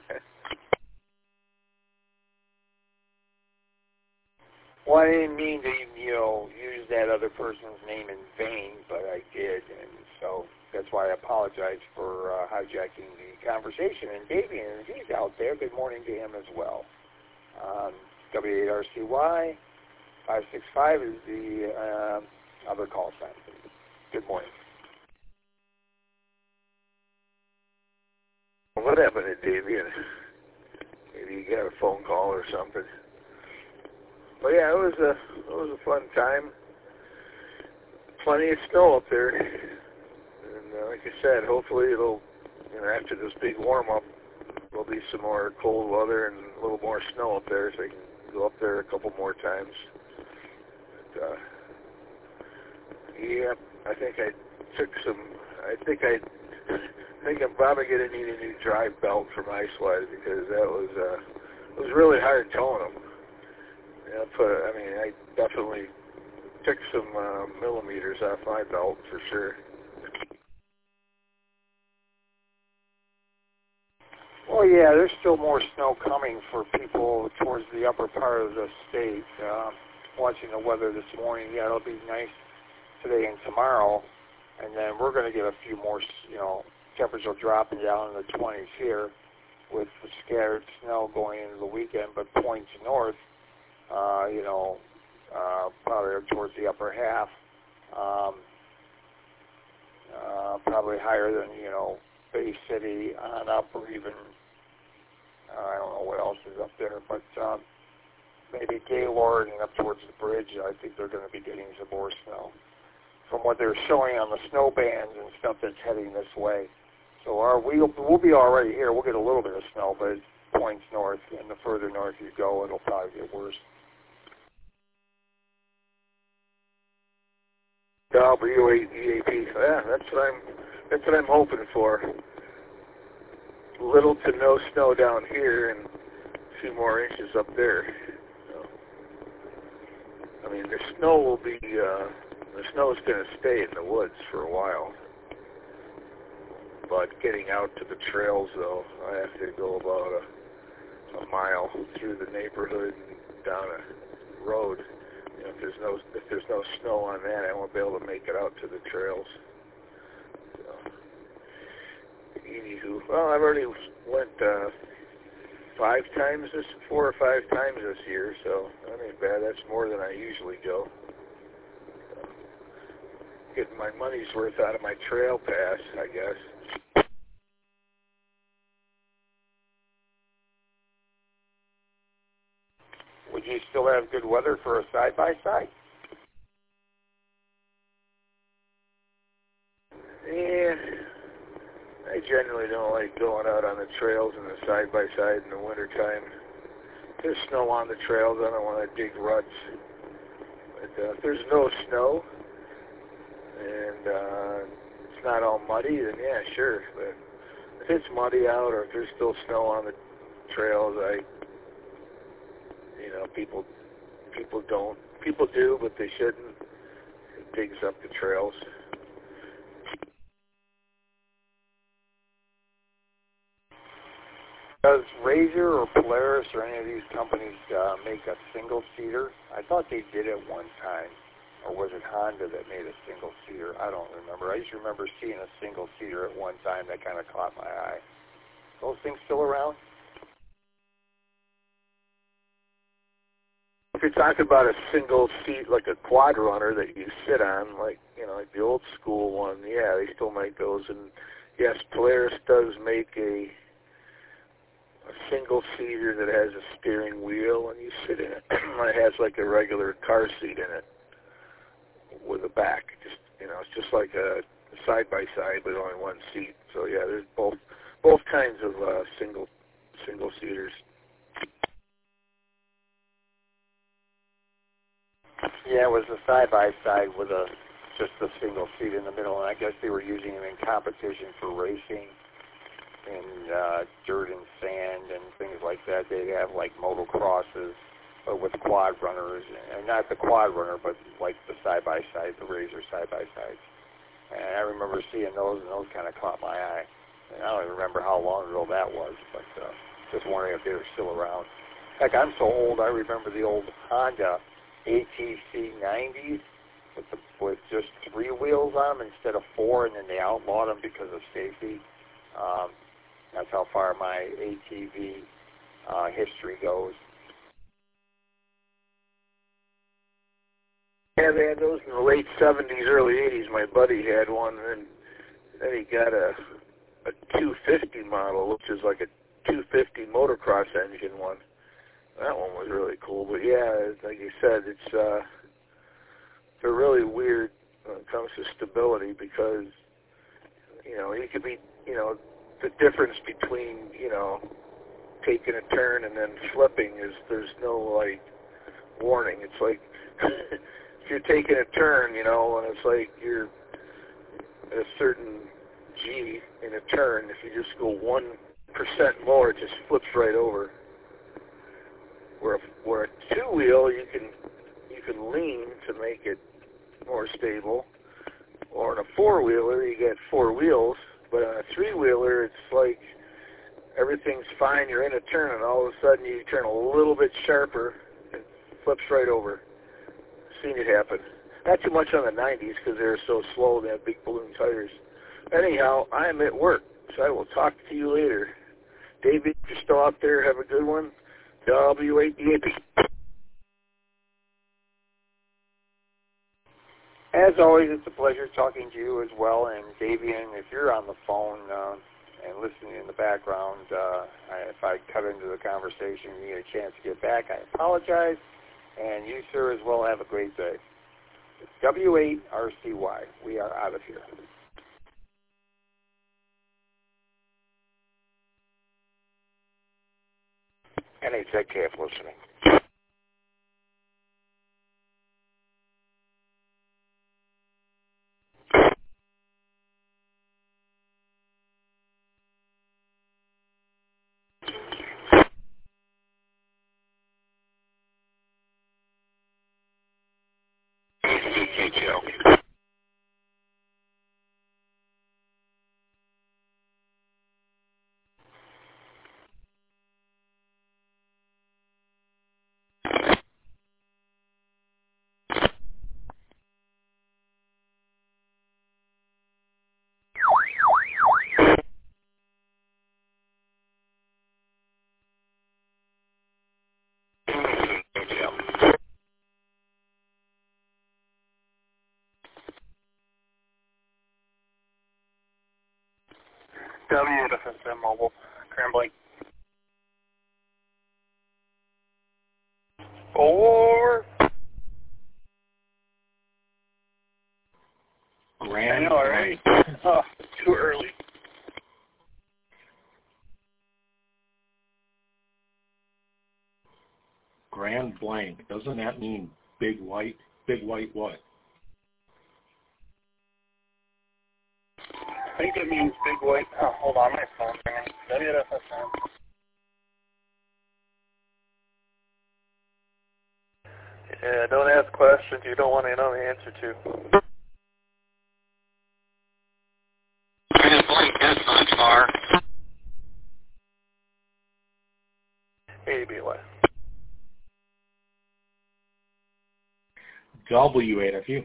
Well, I didn't mean to, you know, use that other person's name in vain, but I did, and so that's why I apologize for uh, hijacking the conversation. And Davian, if he's out there, good morning to him as well. Um, W A R C Y five six five is the uh, other call sign. Good morning. What happened to Davian? Maybe he got a phone call or something. But yeah, it was a it was a fun time. Plenty of snow up there, and uh, like I said, hopefully it'll, you know, after this big warm up, there'll be some more cold weather and a little more snow up there, so I can go up there a couple more times. But, uh, yeah, I think I took some. I think I. I think I'm probably going to need a new drive belt for my sled because that was uh, it was really hard towing them. Yeah, put. I mean, I definitely took some uh, millimeters off my belt for sure. Well, yeah, there's still more snow coming for people towards the upper part of the state. Uh, watching the weather this morning, yeah, it'll be nice today and tomorrow, and then we're going to get a few more, you know, temperature dropping down in the twenties here with the scattered snow going into the weekend, but points north, uh, you know, uh, probably towards the upper half, um, uh, probably higher than, you know, Bay City on up, or even, uh, I don't know what else is up there, but um, maybe Gaylord and up towards the bridge, I think they're going to be getting some more snow from what they're showing on the snow bands and stuff that's heading this way. So our, we'll, we'll be already here. We'll get a little bit of snow, but it points north, and the further north you go, it'll probably get worse. W A E A P. Yeah, that's what I'm. That's what I'm hoping for. Little to no snow down here, and a few more inches up there. So, I mean, the snow will be. Uh, the snow is going to stay in the woods for a while. But getting out to the trails, though, I have to go about a, a mile through the neighborhood and down a road. You know, if there's no if there's no snow on that, I won't be able to make it out to the trails. So, anywho, well, I've already went uh, five times this, four or five times this year, so that ain't bad. That's more than I usually go. So, getting my money's worth out of my trail pass, I guess. Would you still have good weather for a side-by-side? Yeah, I generally don't like going out on the trails in the side-by-side in the wintertime. There's snow on the trails. I don't want to dig ruts. But uh, if there's no snow, and uh, it's not all muddy, then yeah, sure. But if it's muddy out or if there's still snow on the trails, I, you know, people people don't. People do, but they shouldn't. It digs up the trails. Does Razor or Polaris or any of these companies uh, make a single-seater? I thought they did at one time. Or was it Honda that made a single-seater? I don't remember. I used to remember seeing a single-seater at one time that kind of caught my eye. Those things still around? If you're talking about a single seat, like a quad runner that you sit on, like, you know, like the old school one, yeah, they still make those. And yes, Polaris does make a a single seater that has a steering wheel and you sit in it. It has like a regular car seat in it with a back. Just, you know, it's just like a side by side, but only one seat. So yeah, there's both both kinds of uh, single single seaters. Yeah, it was a side-by-side with a just a single seat in the middle, and I guess they were using them in competition for racing in uh, dirt and sand and things like that. They'd have like motocrosses, but with quad runners, and not the quad runner, but like the side-by-side, the Razor side-by-sides. And I remember seeing those, and those kind of caught my eye. And I don't even remember how long ago that was, but uh, just wondering if they were still around. Heck, I'm so old, I remember the old Honda A T C nineties with, the, with just three wheels on them instead of four, and then they outlawed them because of safety. Um, that's how far my A T V uh, history goes. Yeah, they had those in the late seventies, early eighties. My buddy had one, and then he got a a two fifty model, which is like a two fifty motocross engine one. That one was really cool. But yeah, like you said, it's uh, they're really weird when it comes to stability because, you know, it could be, you know, the difference between, you know, taking a turn and then flipping is there's no, like, warning. It's like if you're taking a turn, you know, and it's like you're at a certain G in a turn, if you just go one percent more, it just flips right over. Where a, where a two-wheel, you can you can lean to make it more stable. Or in a four-wheeler, you get four wheels. But on a three-wheeler, it's like everything's fine. You're in a turn, and all of a sudden you turn a little bit sharper, and it flips right over. Seen it happen. Not too much on the nineties because they were so slow. They had big balloon tires. Anyhow, I am at work, so I will talk to you later. David, if you're still out there, have a good one. W A D A P. As always, it's a pleasure talking to you as well. And Davian, if you're on the phone uh, and listening in the background, uh, I, if I cut into the conversation and you need a chance to get back, I apologize. And you, sir, as well, have a great day. W eight R C Y. We are out of here. N H Z K F listening. C K Q. W F S M Mobile, Cranblake. Or Grand I know, right? Oh, too early. Grand Blank. Doesn't that mean big white? Big white what? I think it means big white. Oh, hold on, my phone's ringing. W S S N. Yeah, don't ask questions you don't want to know the answer to. That's not far. A B Y. W eight F U.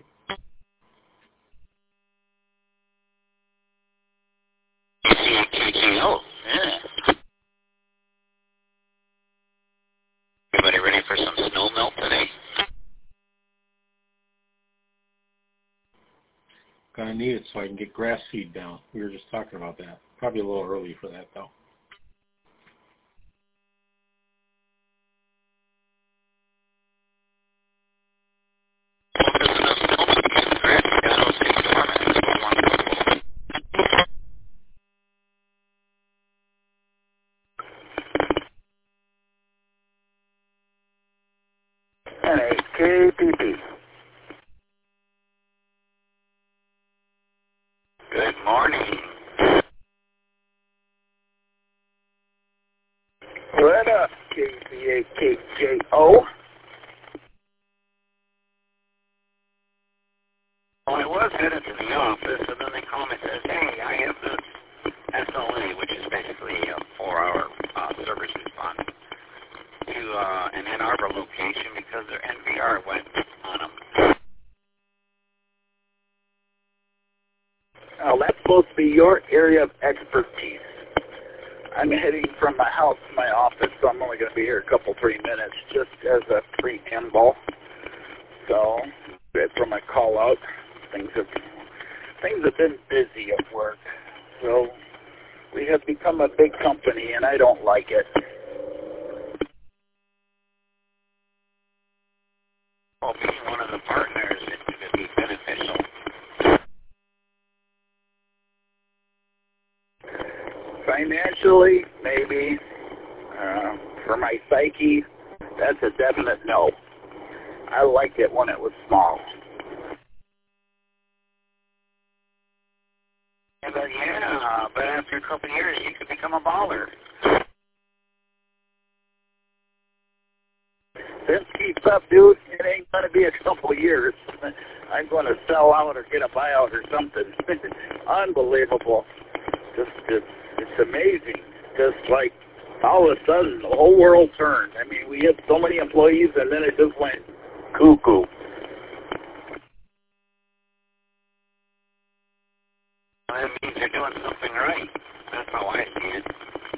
Oh, yeah. Everybody ready for some snow melt today? Gonna need it so I can get grass seed down. We were just talking about that. Probably a little early for that, though. N A K P P. Good morning. What up, K C A K J O? Well, I was headed to the office, and then they call me and says, hey, I have this S L A, which is basically a four-hour uh, service response, to uh, an Ann Arbor location because their N V R went on them. Now, that's supposed to be your area of expertise. I'm heading from my house to my office, so I'm only going to be here a couple, three minutes, just as a preamble. So, that's for my call out. Things have, things have been busy at work. So, we have become a big company, and I don't like it. Well, being one of the partners, it could be beneficial. Financially, maybe. Uh, for my psyche, that's a definite no. I liked it when it was small. Yeah, but yeah, but after a couple of years, you could become a baller. This keeps up, dude. It ain't going to be a couple of years. I'm going to sell out or get a buyout or something. Unbelievable. Just, it's, it's amazing. Just like all of a sudden, the whole world turned. I mean, we had so many employees, and then it just went cuckoo. That means you're doing something right. That's how I see it.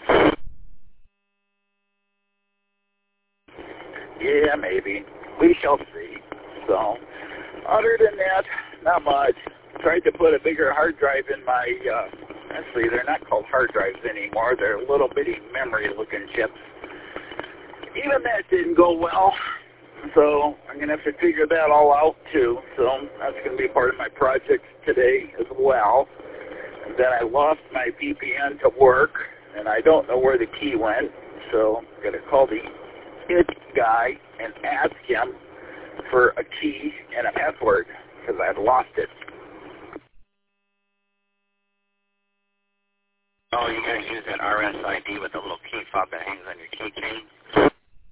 Yeah, maybe. We shall see. So, other than that, not much. Tried to put a bigger hard drive in my, uh, actually, they're not called hard drives anymore. They're little bitty memory-looking chips. Even that didn't go well. So, I'm going to have to figure that all out, too. So, that's going to be part of my project today as well. And then I lost my V P N to work, and I don't know where the key went. So, I'm going to call the it guy and ask him for a key and a password because I had lost it. Oh, you guys use that R S I D with the little key fob that hangs on your keychain?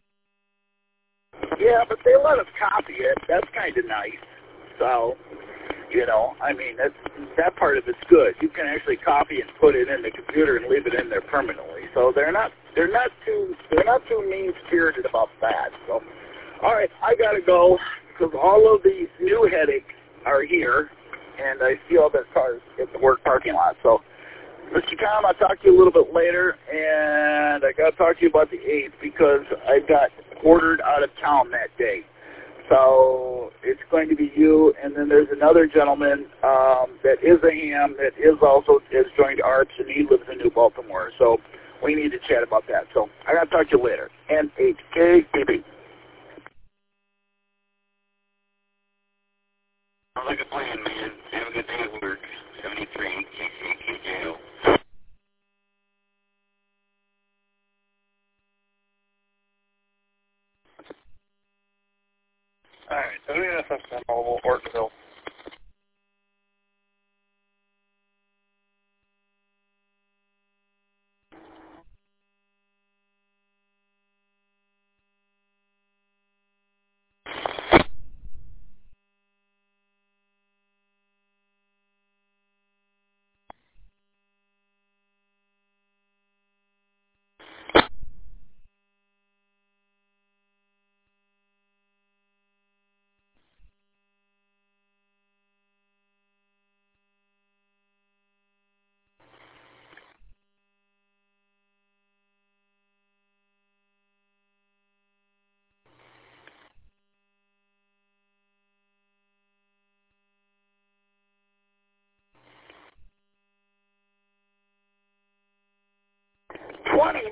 Yeah, but they let us copy it. That's kind of nice. So, you know, I mean, that's, that part of it's good. You can actually copy and put it in the computer and leave it in there permanently. So they're not they're not too they're not too mean spirited about that. So, all right, I gotta go because all of these new headaches are here, and I see all the cars at the work parking lot. So, Mister Tom, I'll talk to you a little bit later, and I gotta talk to you about the eighth because I got ordered out of town that day. So it's going to be you, and then there's another gentleman um, that is a ham that is also has joined ARPS, and he lives in New Baltimore. So we need to chat about that. So I got to talk to you later. N H K P P. Sounds like a plan, man. Have a good day at work. seventy-three K C A K J O. All right, W S S N Mobile, Ortonville.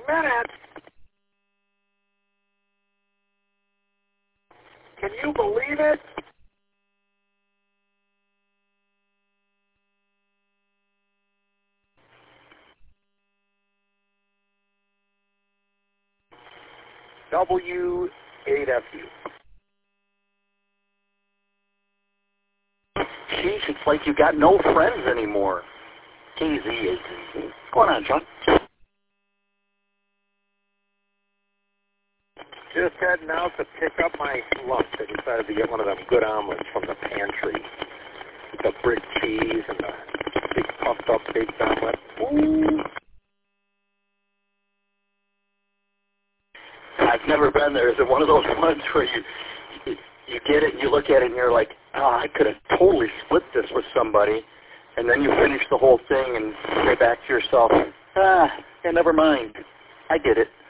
minute. Can you believe it? W eight F U. Sheesh, it's like you got no friends anymore. K Z eight Z. What's going on, John? Just heading out to pick up my lunch. I decided to get one of them good omelets from the pantry. With the brick cheese and the big puffed up baked omelet. Ooh. I've never been there. Is it one of those ones where you, you you get it and you look at it and you're like, oh, I could have totally split this with somebody, and then you finish the whole thing and say back to yourself, ah, yeah, never mind. I did it.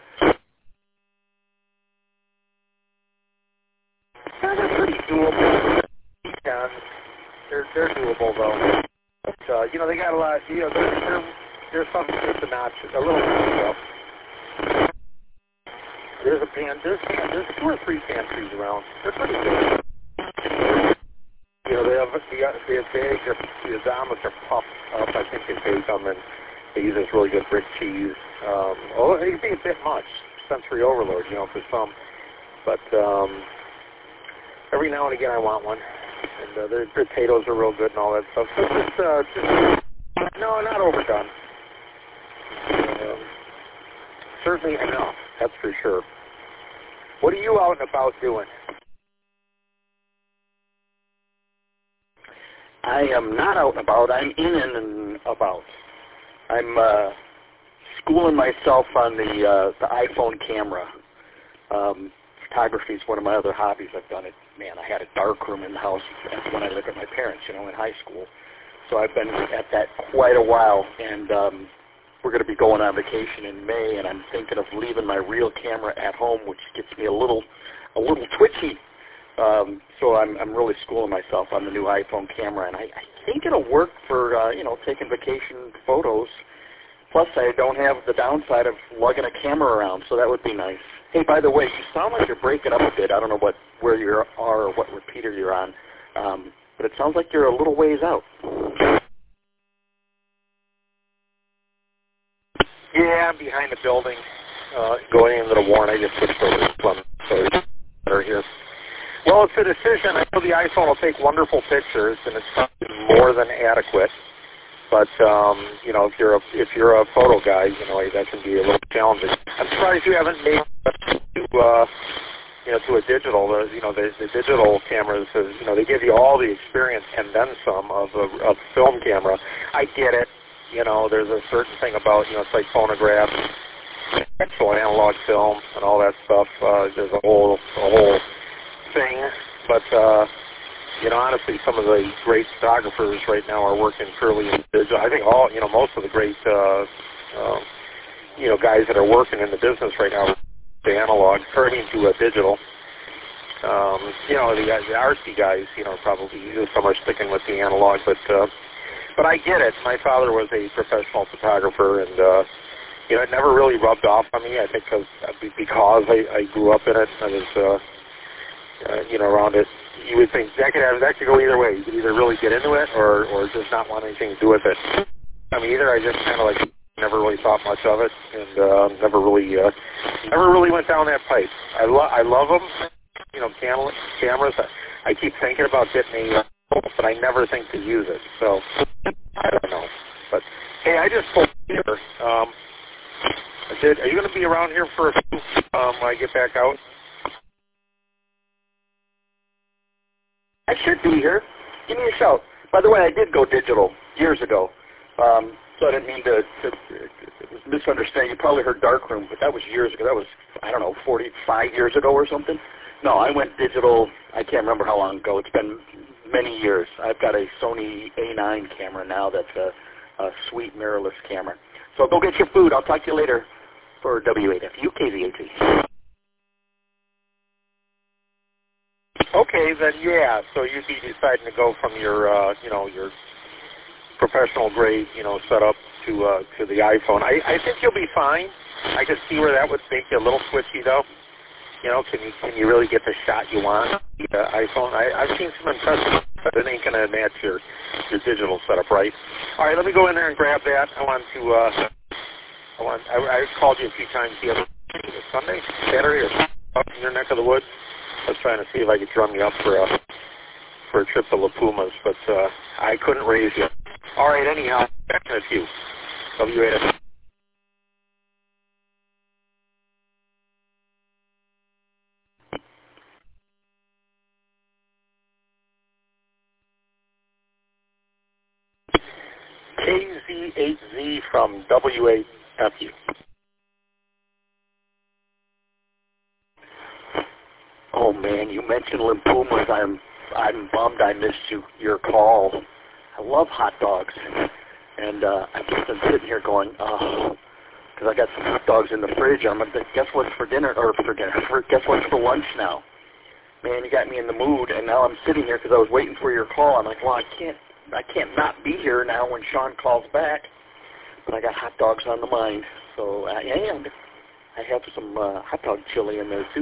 Yeah, they're pretty doable. Yeah, they're, they're doable, though. But, uh, you know, they got a lot, you know, they're, they're, they're something just a notch, a little bit up. There's a pan, there's, there's two or three pantries around. They're pretty good. You know, they have, the, the, the eggs are, the omelets are puffed up. I think they bake them, and they use this really good brick cheese. Um, oh, it can be a bit much, sensory overload, you know, for some. But um, every now and again I want one. And uh, their potatoes are real good and all that stuff. So just, uh, just no, not overdone. Um, certainly enough, that's for sure. What are you out and about doing? I am not out and about. I'm in and about. I'm uh, schooling myself on the uh, the iPhone camera. Um, photography is one of my other hobbies. I've done it. Man, I had a dark room in the house when I lived with my parents, you know, in high school. So I've been at that quite a while, and um, we're going to be going on vacation in May, and I'm thinking of leaving my real camera at home, which gets me a little a little twitchy. Um, so I'm, I'm really schooling myself on the new iPhone camera, and I, I think it'll work for, uh, you know, taking vacation photos. Plus, I don't have the downside of lugging a camera around, so that would be nice. Hey, by the way, you sound like you're breaking up a bit. I don't know what where you are or what repeater you're on, um, but it sounds like you're a little ways out. Yeah, I'm behind the building, uh, going into the Warren. I just switched over to Plum, so it's better here. Well, it's a decision. I know the iPhone will take wonderful pictures, and it's probably more than adequate. But um, you know, if you're a if you're a photo guy, you know that can be a little challenging. I'm surprised you haven't made it to uh, you know to a digital. The, you know, the, the digital cameras, is, you know, they give you all the experience and then some of a of film camera. I get it. You know, there's a certain thing about, you know, it's like phonograph, actual analog film, and all that stuff. Uh, there's a whole a whole thing, but. Uh, You know, honestly, some of the great photographers right now are working purely in digital. I think all, you know, most of the great, uh, uh, you know, guys that are working in the business right now are the analog, turning to a digital. Um, you know, the, the artsy guys, you know, probably use so much sticking with the analog, but uh, but I get it. My father was a professional photographer, and uh, you know, it never really rubbed off on me. I think because because I, I grew up in it, I was, uh, uh, you know, around it. You would think that could have, that could go either way. You could either really get into it or, or just not want anything to do with it. I mean, either I just kind of like never really thought much of it, and uh, never really, uh, never really went down that pipe. I love, I love them, you know, cam- cameras. I, I keep thinking about getting a, but I never think to use it. So I don't know. But hey, I just pulled here. Um, I did. Are you going to be around here for a few um, when I get back out? I should be here. Give me a shout. By the way, I did go digital years ago, um, so I didn't mean to, to, to misunderstand. You probably heard darkroom, but that was years ago. That was, I don't know, forty-five years ago or something. No, I went digital, I can't remember how long ago. It's been many years. I've got a Sony A nine camera now that's a, a sweet mirrorless camera. So go get your food. I'll talk to you later for W eight F U K Z A T. Okay, then yeah. So you'd be deciding to go from your, uh, you know, your professional grade, you know, setup to uh, to the iPhone. I, I think you'll be fine. I could see where that would make you a little twitchy, though. You know, can you can you really get the shot you want? The uh, iPhone. I, I've seen some impressive, but it ain't gonna match your your digital setup, right? All right, let me go in there and grab that. I want to. Uh, I want. I, I called you a few times the other Sunday, Saturday, or up in your neck of the woods. I was trying to see if I could drum you up for a for a trip to La Pumas, but uh, I couldn't raise you. All right, anyhow, back in a few. W eight S. K Z eight Z from W eight F U. Oh man, you mentioned Limpumas. I'm I'm bummed I missed you your call. I love hot dogs, and uh, I've just been sitting here going, oh, because I got some hot dogs in the fridge. I'm gonna guess what's for dinner or for dinner. For, guess what's for lunch now? Man, you got me in the mood, and now I'm sitting here because I was waiting for your call. I'm like, well, I can't. I can't not be here now when Sean calls back, but I got hot dogs on the mind, so I am. I have some uh, hot dog chili in there, too.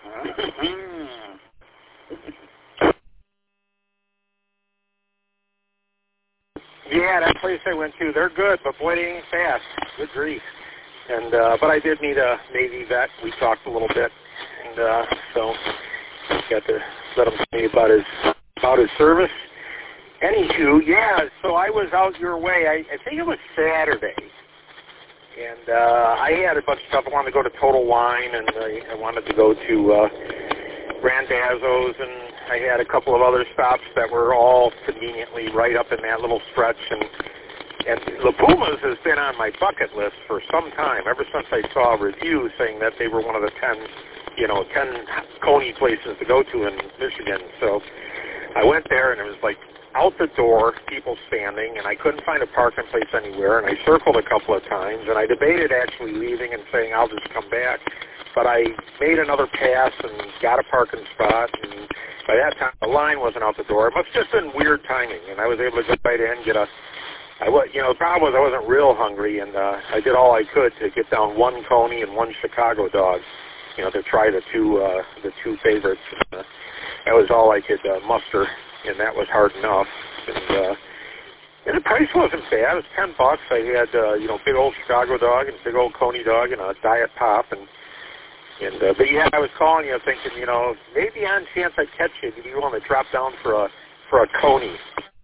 Yeah, that place I went to, they're good, but boy, they ain't fast. Good grief. And uh, but I did meet a Navy vet. We talked a little bit, and uh, so got to let him tell me about his about his service. Anywho, yeah, so I was out your way. I, I think it was Saturday, and uh, I had a bunch of stuff. I wanted to go to Total Wine, and I, I wanted to go to uh, Randazzo's, and I had a couple of other stops that were all conveniently right up in that little stretch. And, and La Pumas has been on my bucket list for some time, ever since I saw a review saying that they were one of the ten, you know, ten Coney places to go to in Michigan. So I went there, and it was like, out the door, people standing, and I couldn't find a parking place anywhere, and I circled a couple of times, and I debated actually leaving and saying I'll just come back, but I made another pass and got a parking spot, and by that time the line wasn't out the door. It must have just been weird timing, and I was able to go right in, get a, I was, you know, the problem was I wasn't real hungry, and uh, I did all I could to get down one Coney and one Chicago dog, you know, to try the two, uh, the two favorites. Uh, that was all I could uh, muster. And that was hard enough. And, uh, and the price wasn't bad. It was ten bucks. I had, uh, you know, big old Chicago dog and big old Coney dog and a diet pop. And, and uh, but yeah, I was calling you thinking, you know, maybe on chance I catch you, do you want to drop down for a for a Coney?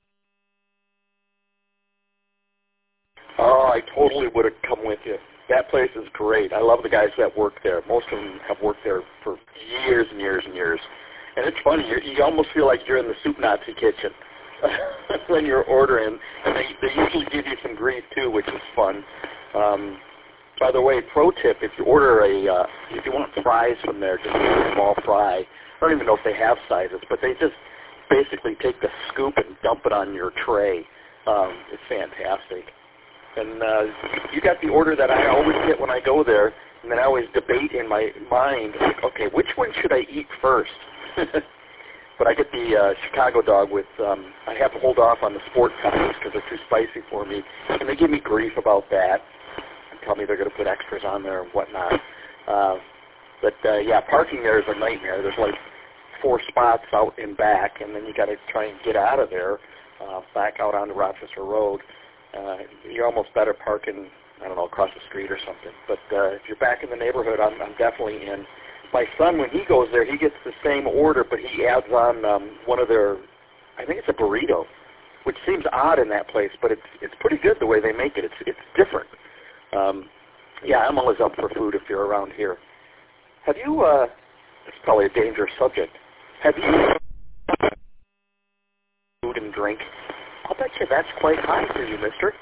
Oh, I totally would have come with you. That place is great. I love the guys that work there. Most of them have worked there for years and years and years. And it's funny, you're, you almost feel like you're in the Soup Nazi kitchen when you're ordering. And they, they usually give you some grief, too, which is fun. Um, by the way, pro tip, if you order a, uh, if you want fries from there, just a small fry. I don't even know if they have sizes, but they just basically take the scoop and dump it on your tray. Um, it's fantastic. And uh, you got the order that I always get when I go there, and then I always debate in my mind, like, okay, which one should I eat first? But I get the uh, Chicago dog with, um, I have to hold off on the sport cuttings because they're too spicy for me. And they give me grief about that and tell me they're going to put extras on there and whatnot. Uh, but, uh, yeah, parking there is a nightmare. There's like four spots out in back, and then you got to try and get out of there, uh, back out onto Rochester Road. Uh, you're almost better parking, I don't know, across the street or something. But uh, if you're back in the neighborhood, I'm, I'm definitely in. My son, when he goes there, he gets the same order, but he adds on um, one of their, I think it's a burrito, which seems odd in that place, but it's it's pretty good the way they make it. It's it's different. Um, yeah, I'm always up for food if you're around here. Have you, uh, it's probably a dangerous subject, have you food and drink? I'll bet you that's quite high for you, mister.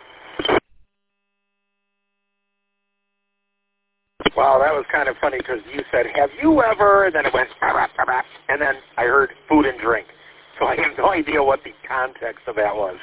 Wow, that was kind of funny because you said, have you ever, and then it went, bah, bah, bah, bah, and then I heard food and drink. So I have no idea what the context of that was.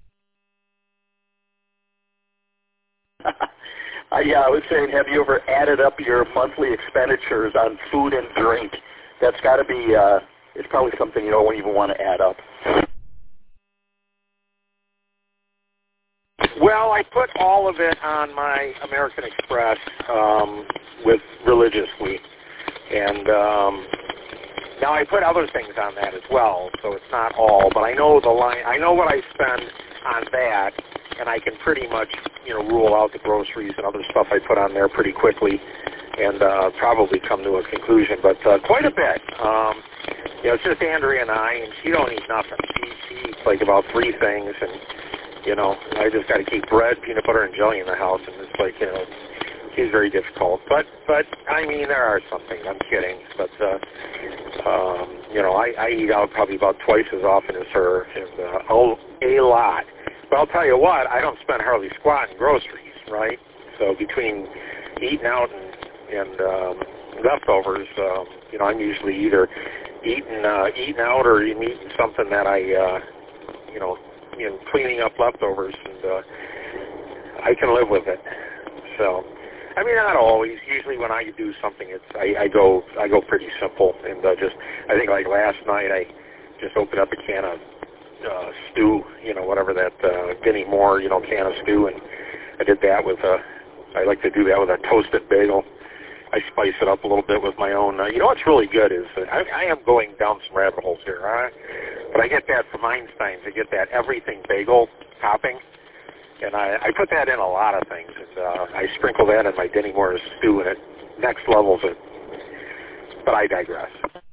uh, yeah, I was saying, have you ever added up your monthly expenditures on food and drink? That's got to be, uh, it's probably something you don't even want to add up. Well, I put all of it on my American Express um, with religiously, and um, now I put other things on that as well, so it's not all. But I know the line. I know what I spend on that, and I can pretty much, you know, rule out the groceries and other stuff I put on there pretty quickly, and uh, probably come to a conclusion. But uh, quite a bit. Um, you know, it's just Andrea and I, and she don't eat nothing. She, she eats like about three things, and you know, I just got to keep bread, peanut butter, and jelly in the house, and it's like, you know, she's very difficult. But, but I mean, there are some things. I'm kidding, but uh, um, you know, I, I eat out probably about twice as often as her, and uh, oh, a lot. But I'll tell you what, I don't spend hardly squat in groceries, right? So between eating out and, and um, leftovers, um, you know, I'm usually either eating uh, eating out or eating something that I, uh, you know, you know, cleaning up leftovers, and uh, I can live with it. So, I mean, not always. Usually, when I do something, it's I, I go I go pretty simple, and uh, just I think like last night I just opened up a can of uh, stew, you know, whatever that uh, Denny Moore, you know, can of stew, and I did that with a. I like to do that with a toasted bagel. I spice it up a little bit with my own. Uh, you know what's really good is uh, I, I am going down some rabbit holes here, all right? But I get that from Einstein's. I get that everything bagel topping, and I, I put that in a lot of things. And uh, I sprinkle that in my Denny Moore's stew, and it next levels it. But I digress.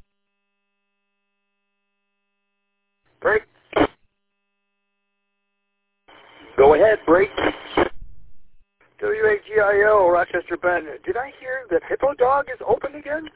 Break. Go ahead, break. W A G I O, Rochester Ben. Did I hear that Hippo Dog is open again?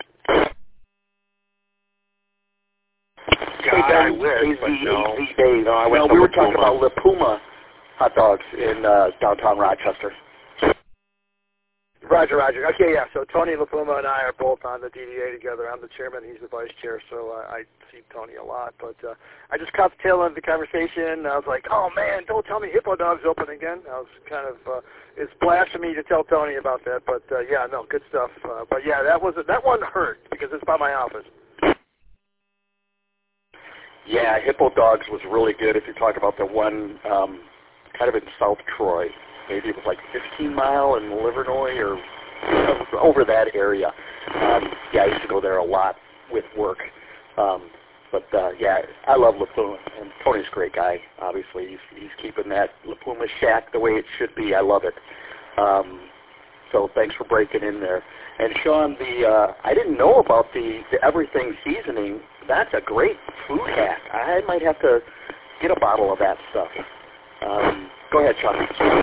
God, hey, Ben, I wish, but no. Easy days. No, I went no to we La were talking Puma. about La Puma hot dogs in uh, downtown Rochester. Roger, Roger. Okay, yeah, so Tony La Puma and I are both on the D D A together. I'm the chairman, he's the vice chair, so uh, I see Tony a lot. But uh, I just caught the tail end of the conversation. I was like, oh, man, don't tell me Hippo Dog's open again. I was kind of, uh, it's blasphemy to tell Tony about that. But, uh, yeah, no, good stuff. Uh, but, yeah, that was that one hurt because it's by my office. Yeah, Hippo Dogs was really good if you're talking about the one um, kind of in South Troy. Maybe it was like fifteen mile in Livernois or over that area. Um, yeah, I used to go there a lot with work. Um, but, uh, yeah, I love La Puma, and Tony's a great guy, obviously. He's, he's keeping that La Puma shack the way it should be. I love it. Um, so thanks for breaking in there. And, Sean, the uh, I didn't know about the, the Everything seasoning. That's a great food hack. I might have to get a bottle of that stuff. Um, go ahead, Sean.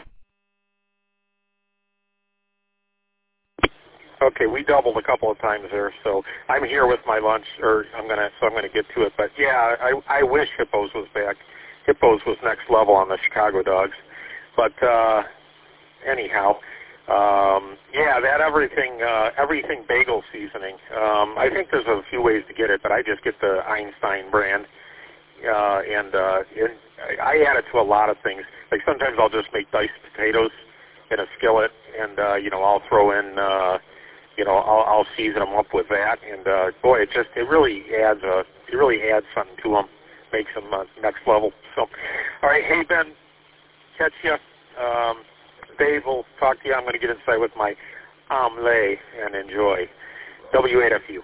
Okay, we doubled a couple of times there, so I'm here with my lunch, or I'm gonna, so I'm gonna get to it. But yeah, I, I wish Hippos was back. Hippos was next level on the Chicago Dogs. But uh, anyhow, um, yeah, that everything, uh, everything bagel seasoning. Um, I think there's a few ways to get it, but I just get the Einstein brand, uh, and uh, it, I add it to a lot of things. Like sometimes I'll just make diced potatoes in a skillet, and uh, you know, I'll throw in. Uh, You know, I'll, I'll season them up with that, and uh, boy, it just it really adds a it really adds something to them, makes them uh, next level. So, all right, hey Ben, catch you. Um, Dave will talk to you. I'm going to get inside with my omelet and enjoy. W eight F U.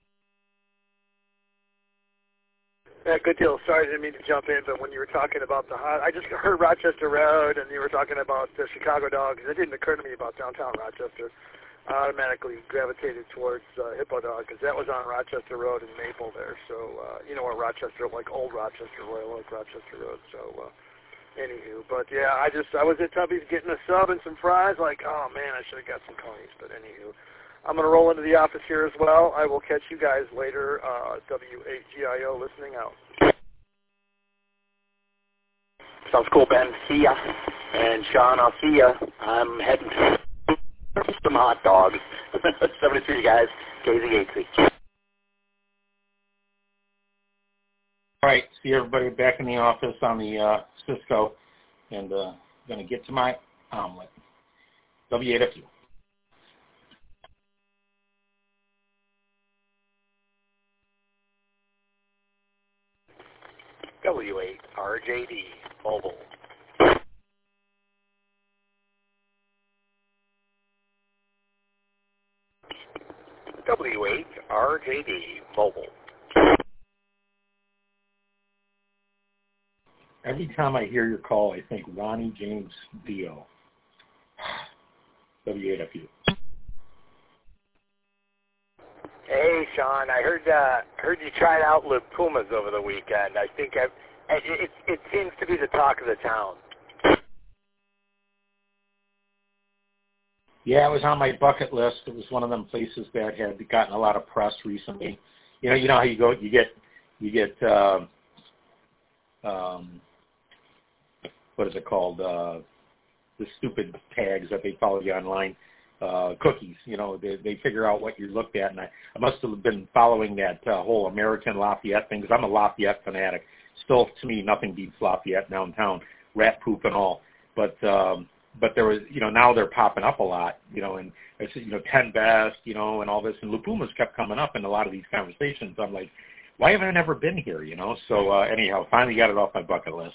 Yeah, good deal. Sorry, I didn't mean to jump in, but when you were talking about the hot, I just heard Rochester Road, and you were talking about the Chicago Dogs. It didn't occur to me about downtown Rochester. I automatically gravitated towards uh, Hippo Dog because that was on Rochester Road in Maple there. So, uh, you know where Rochester, like old Rochester, Royal Oak, Rochester Road. So, uh, anywho. But, yeah, I just, I was at Tubby's getting a sub and some fries. Like, oh, man, I should have got some Coney's. But, anywho, I'm going to roll into the office here as well. I will catch you guys later. Uh, W A G I O listening out. Sounds cool, Ben. See ya. And, Sean, I'll see ya. I'm heading to some hot dogs. seventy-three guys, K Z eight three. All right, see everybody back in the office on the uh, Cisco, and uh, going to get to my omelet. W eight F U. W eight R J D Mobile. R J D Mobile. Every time I hear your call, I think Ronnie James Dio. W eight F U. Hey, Sean, I heard uh, heard you tried out Le Pumas over the weekend. I think I, it, it, it seems to be the talk of the town. Yeah, it was on my bucket list. It was one of them places that had gotten a lot of press recently. You know, you know how you go, you get, you get, uh, um, what is it called? Uh, the stupid tags that they follow you online, uh, cookies. You know, they, they figure out what you looked at, and I, I must have been following that uh, whole American Lafayette thing because I'm a Lafayette fanatic. Still, to me, nothing beats Lafayette downtown, rat poop and all. But um, but there was, you know, now they're popping up a lot, you know, and it's, you know, ten best, you know, and all this, and Le Pumas kept coming up in a lot of these conversations. I'm like, why haven't I never been here, you know? So uh, anyhow, finally got it off my bucket list.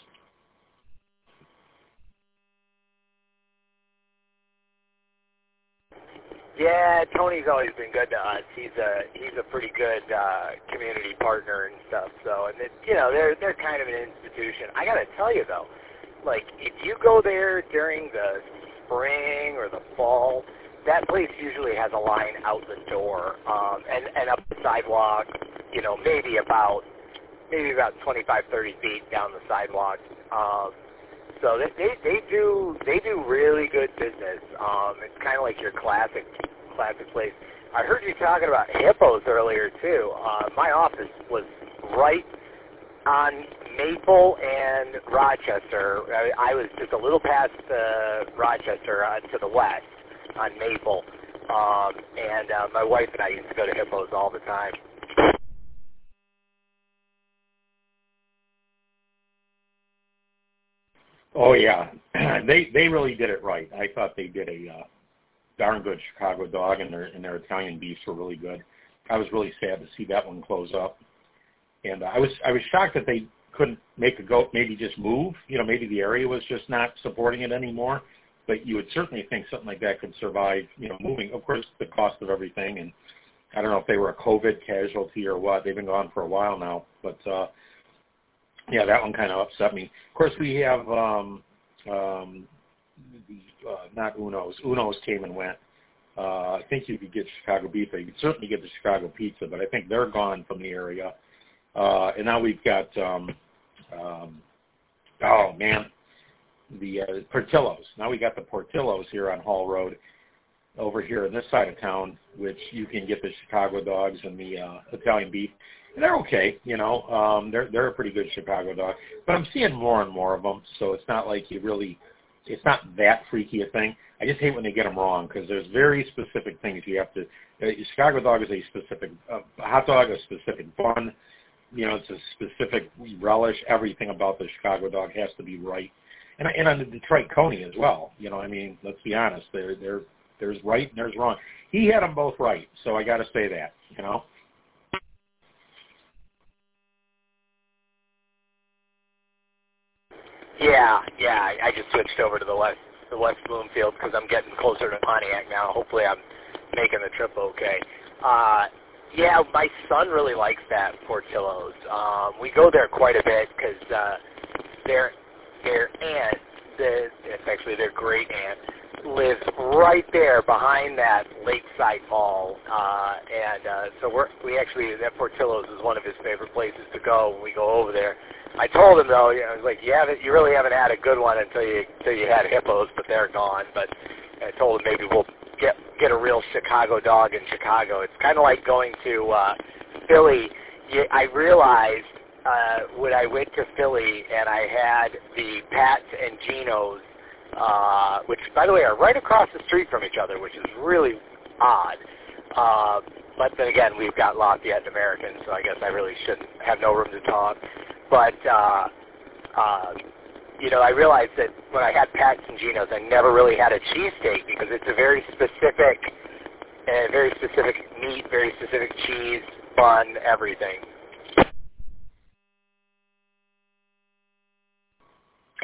Yeah, Tony's always been good to us. He's a he's a pretty good uh, community partner and stuff. So, and it, you know, they're they're kind of an institution. I got to tell you though, like if you go there during the spring or the fall, that place usually has a line out the door um, and and up the sidewalk. You know, maybe about maybe about twenty-five, thirty feet down the sidewalk. Um, So they, they they do they do really good business. Um, it's kind of like your classic classic place. I heard you talking about hippos earlier too. Uh, my office was right on Maple and Rochester. I, I was just a little past uh, Rochester uh, to the west on Maple, um, and uh, my wife and I used to go to hippos all the time. Oh yeah, they they really did it right. I thought they did a uh, darn good Chicago dog, and their and their Italian beefs were really good. I was really sad to see that one close up, and uh, I was I was shocked that they couldn't make a goat, maybe just move. You know, maybe the area was just not supporting it anymore. But you would certainly think something like that could survive. You know, moving. Of course, the cost of everything, and I don't know if they were a COVID casualty or what. They've been gone for a while now, but. Uh, Yeah, that one kind of upset me. Of course, we have um, um, the, uh, not Uno's. Uno's came and went. Uh, I think you could get Chicago beef. You could certainly get the Chicago pizza, but I think they're gone from the area. Uh, and now we've got, um, um, oh, man, the uh, Portillo's. Now we got the Portillo's here on Hall Road over here on this side of town, which you can get the Chicago dogs and the uh, Italian beef. And they're okay, you know. Um, they're they're a pretty good Chicago dog. But I'm seeing more and more of them, so it's not like you really, it's not that freaky a thing. I just hate when they get them wrong because there's very specific things you have to. Uh, Chicago dog is a specific uh, hot dog, a specific bun. You know, it's a specific relish. Everything about the Chicago dog has to be right. And and on the Detroit Coney as well. You know, I mean, let's be honest. There there there's right and there's wrong. He had them both right, so I got to say that. You know. Yeah, yeah. I, I just switched over to the West, the West Bloomfield because I'm getting closer to Pontiac now. Hopefully, I'm making the trip okay. Uh, yeah, my son really likes that Portillo's. Um, we go there quite a bit because uh, their their aunt, the, it's actually their great aunt, lives right there behind that Lakeside Mall, uh, and uh, so we're we actually that Portillo's is one of his favorite places to go when we go over there. I told him though, you know, I was like, you haven't, you really haven't had a good one until you until you had hippos, but they're gone. But I told him maybe we'll get get a real Chicago dog in Chicago. It's kind of like going to uh, Philly. I realized uh, when I went to Philly and I had the Pats and Geno's, uh, which by the way are right across the street from each other, which is really odd. Uh, but then again, we've got Lafayette and American, so I guess I really shouldn't have no room to talk. But, uh, uh, you know, I realized that when I had Pats and Geno's, I never really had a cheesesteak because it's a very specific, uh, very specific meat, very specific cheese, bun, everything.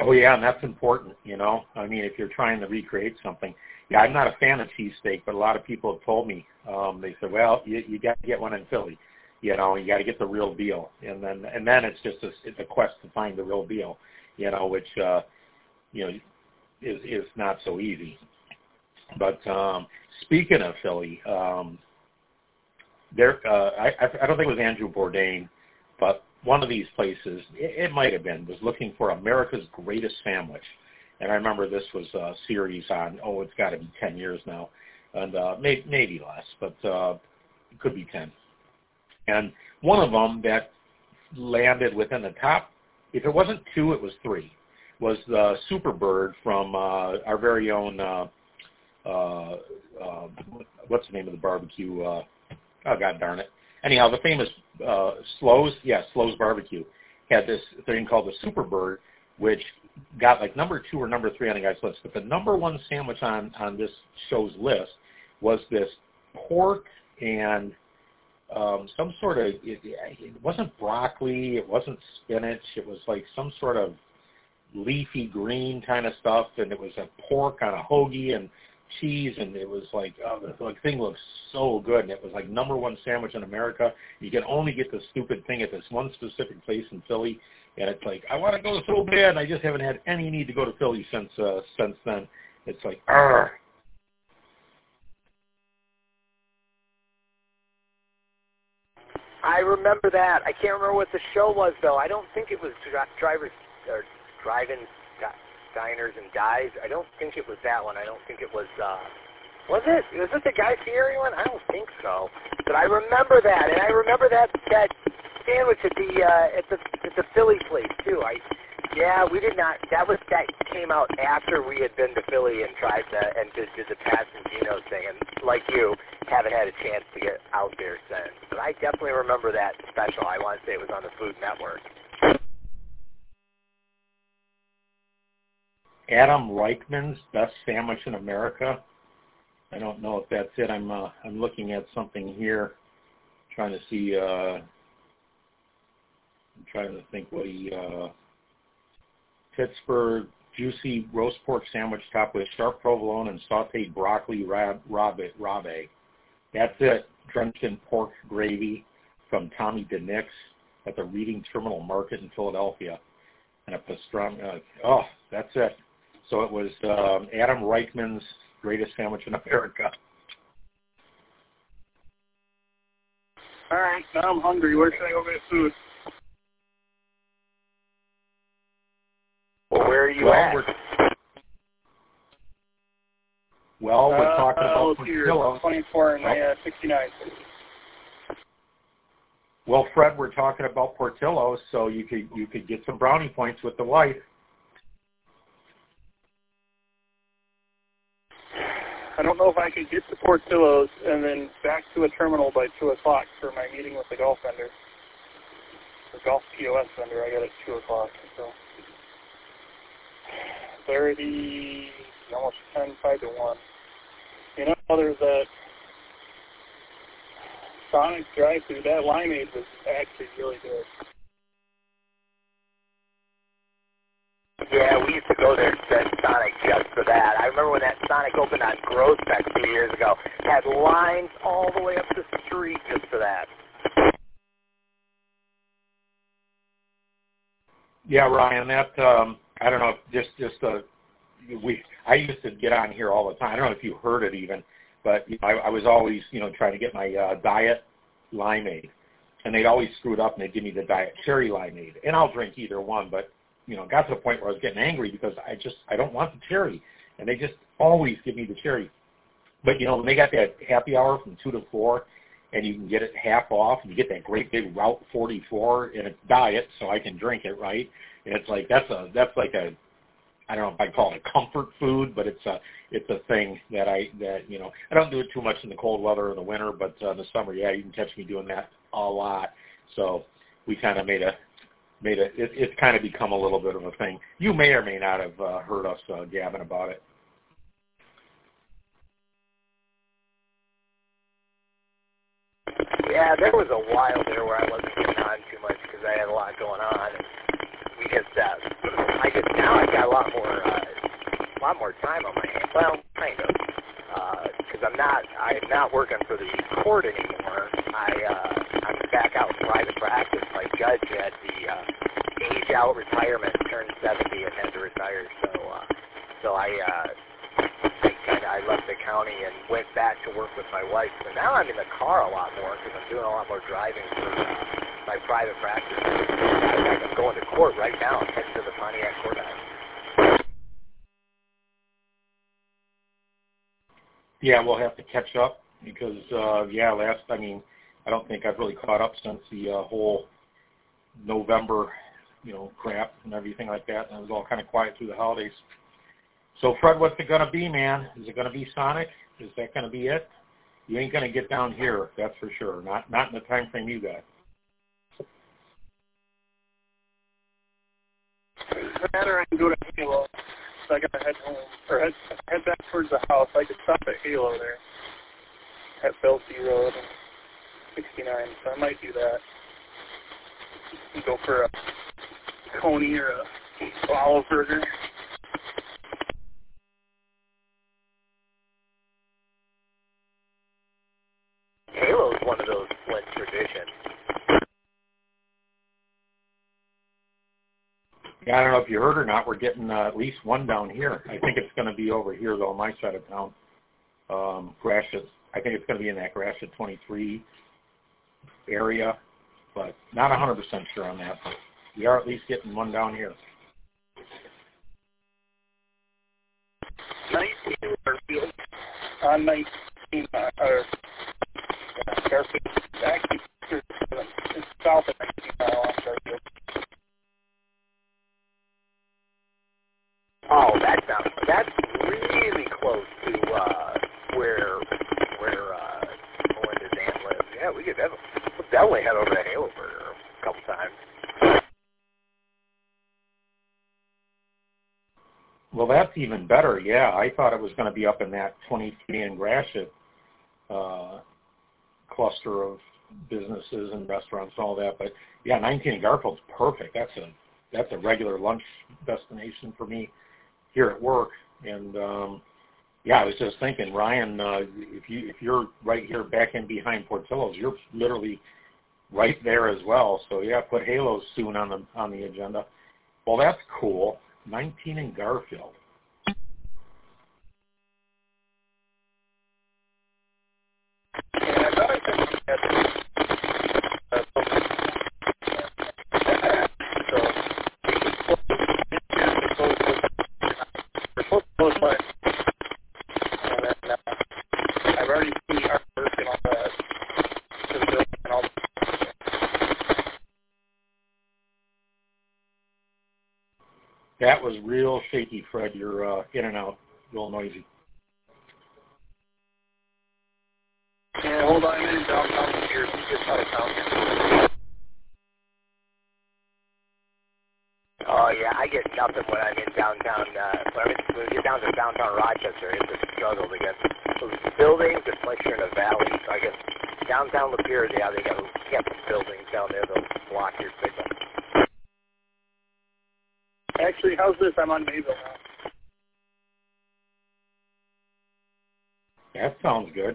Oh, yeah, and that's important, you know. I mean, if you're trying to recreate something. Yeah, I'm not a fan of cheesesteak, but a lot of people have told me, um, they said, well, you, you got to get one in Philly. You know, you got to get the real deal. And then and then it's just a, it's a quest to find the real deal, you know, which, uh, you know, is, is not so easy. But um, speaking of Philly, um, there, uh, I, I don't think it was Andrew Bourdain, but one of these places, it, it might have been, was looking for America's Greatest Sandwich. And I remember this was a series on, oh, it's got to be ten years now, and uh, may, maybe less, but uh, it could be ten. And one of them that landed within the top, if it wasn't two, it was three, was the Superbird from uh, our very own, uh, uh, uh, what's the name of the barbecue? Uh, oh, God darn it. Anyhow, the famous uh, Slows, yeah, Slows Barbecue, had this thing called the Superbird, which got like number two or number three on the guy's list. But the number one sandwich on, on this show's list was this pork and um, some sort of, it, it wasn't broccoli, it wasn't spinach, it was like some sort of leafy green kind of stuff, and it was a pork on a hoagie and cheese, and it was like, oh, the like, thing looked so good, and it was like number one sandwich in America. You can only get this stupid thing at this one specific place in Philly, and it's like, I want to go so bad, I just haven't had any need to go to Philly since uh, since then. It's like, argh. I remember that. I can't remember what the show was, though. I don't think it was dri- drivers or drive-in di- diners and dives. I don't think it was that one. I don't think it was. Uh, was it? Was it the Guy Fieri one? I don't think so. But I remember that, and I remember that that sandwich at the uh, at the at the Philly place too. I yeah, we did not. That was that came out after we had been to Philly and tried the and did, did the Pats and Geno's thing, and like you, haven't had a chance to get out there since. But I definitely remember that special. I want to say it was on the Food Network. Adam Reichman's Best Sandwich in America. I don't know if that's it. I'm uh, I'm looking at something here, trying to see. Uh, I'm trying to think what he. Uh, Pittsburgh juicy roast pork sandwich topped with sharp provolone and sautéed broccoli rabe. rabe. That's it. Drenched in pork gravy from Tommy DeNick's at the Reading Terminal Market in Philadelphia. And a pastrami. Uh, oh, that's it. So it was um, Adam Reichman's Greatest Sandwich in America. All right, now I'm hungry. Where should I go get food? Well, where are you well, at? We're, well, we're uh, talking uh, about Portillo's. twenty-four and uh, sixty-nine. Well, Fred, we're talking about Portillo's, so you could you could get some brownie points with the wife. I don't know if I could get to Portillo's and then back to a terminal by two o'clock for my meeting with the golf vendor. The golf P O S vendor I got at two o'clock. So thirty, almost ten, five to one. You know, there's that Sonic drive-thru. That limeade was actually really good. Yeah, we used to go there to Sonic just for that. I remember when that Sonic opened on Groesbeck a few years ago. Had lines all the way up the street just for that. Yeah, Ryan, that, um, I don't know, just, just uh, we, I used to get on here all the time. I don't know if you heard it even, but you know, I, I was always, you know, trying to get my uh, diet limeade. And they'd always screw it up and they'd give me the diet cherry limeade. And I'll drink either one, but you know, got to the point where I was getting angry because I just, I don't want the cherry. And they just always give me the cherry. But, you know, when they got that happy hour from two to four and you can get it half off and you get that great big Route forty-four and it's diet so I can drink it, right? And it's like, that's a, that's like a, I don't know if I call it a comfort food, but it's a, it's a thing that I, that, you know, I don't do it too much in the cold weather or the winter, but uh, in the summer, yeah, you can catch me doing that a lot. So we kind of made a, Made it, it, it's kind of become a little bit of a thing. You may or may not have uh, heard us uh, gabbing about it. Yeah, there was a while there where I wasn't getting on too much because I had a lot going on. And we just, uh, I just now I got a lot more, uh, a lot more time on my hands. Well, kind of, because uh, I'm not, I'm not working for the court anymore. I, uh, I'm back out in private practice. My judge had the uh, age out retirement, turned seventy, and had to retire. So, uh, so I, uh, I kind of, I left the county and went back to work with my wife. So now I'm in the car a lot more because I'm doing a lot more driving for uh, my private practice. In fact, I'm going to court right now. I'm heading to the Pontiac courthouse. Yeah, we'll have to catch up because, uh, yeah, last, I mean, I don't think I've really caught up since the uh, whole November, you know, crap and everything like that. And it was all kind of quiet through the holidays. So, Fred, what's it going to be, man? Is it going to be Sonic? Is that going to be it? You ain't going to get down here, that's for sure. Not not in the time frame you got. Rather I can go to Halo, so I got to head home, or head, head back towards the house. I could stop at Halo there, at Belsey Road and sixty-nine, so I might do that. Go for a Coney or a Olive Burger. Halo's one of those Flint traditions. Yeah, I don't know if you heard or not, we're getting uh, at least one down here. I think it's going to be over here, though, on my side of town. Um, Gratiot, I think it's going to be in that Gratiot twenty-three area, but not one hundred percent sure on that. But we are at least getting one down here. nineteen Garfield. On nineteen, uh, or yeah, Garfield. Actually, it's south of nineteen mile on Garfield. Oh, that sounds, that's really close to uh, where where uh, Melinda's aunt lives. Yeah, we could have, we'll definitely head over to Halo Burger a couple times. Well, that's even better. Yeah, I thought it was going to be up in that twenty-three and Gratiot uh, cluster of businesses and restaurants and all that. But yeah, nineteen and Garfield's perfect. That's a that's a regular lunch destination for me here at work. And um, yeah, I was just thinking, Ryan, uh, if you if you're right here back in behind Portillo's, you're literally right there as well. So yeah, put Halo soon on the on the agenda. Well, that's cool. nineteen in Garfield. Yeah, I thought I said that. Uh, so, we're supposed to close by. And then, uh, I've already seen the artwork and all that. The building and all that. That was real shaky, Fred. You're uh, in and out, real noisy. Yeah, hold on a minute. Downtown here. Just out of town. Oh, yeah, I get nothing when I'm in downtown. Uh, when, I'm in, when we get down to downtown Rochester, it's a struggle to get those buildings, unless you're in a valley. So I guess downtown Lapeer, yeah, they got, they got some buildings down there that'll block your signal. Actually, how's this? I'm on Mayville now. That sounds good.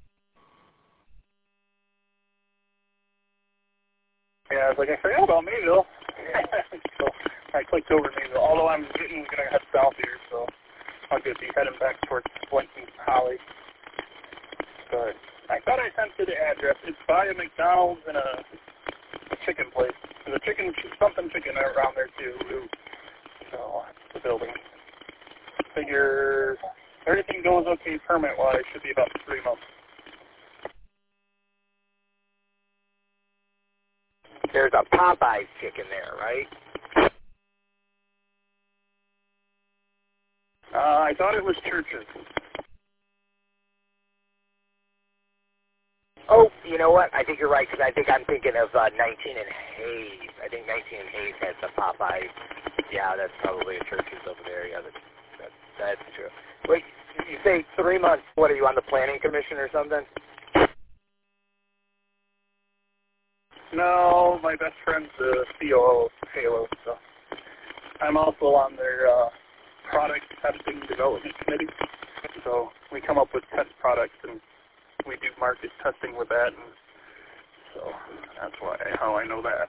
Yeah, I was like, I forgot about Mayville. So I clicked over Mayville, although I'm getting, gonna head south here, so I'll just be heading back towards Flint and Holly. But I thought I sent you the address. It's by a McDonald's and a, a chicken place. There's a chicken, something chicken around there too. So the building. Figure everything goes okay permit-wise, should be about three months. There's a Popeye's chicken there, right? Uh, I thought it was Church's. Oh, you know what? I think you're right, because I think I'm thinking of uh, nineteen and Hayes. I think nineteen and Hayes had some Popeyes. Yeah, that's probably a Church's over there. Yeah, that's, that's, that's true. Wait, you say three months. What, are you on the planning commission or something? No, my best friend's the C O O of Halo, so I'm also on their uh, product testing development committee. So we come up with test products and we do market testing with that. And so that's why how I know that.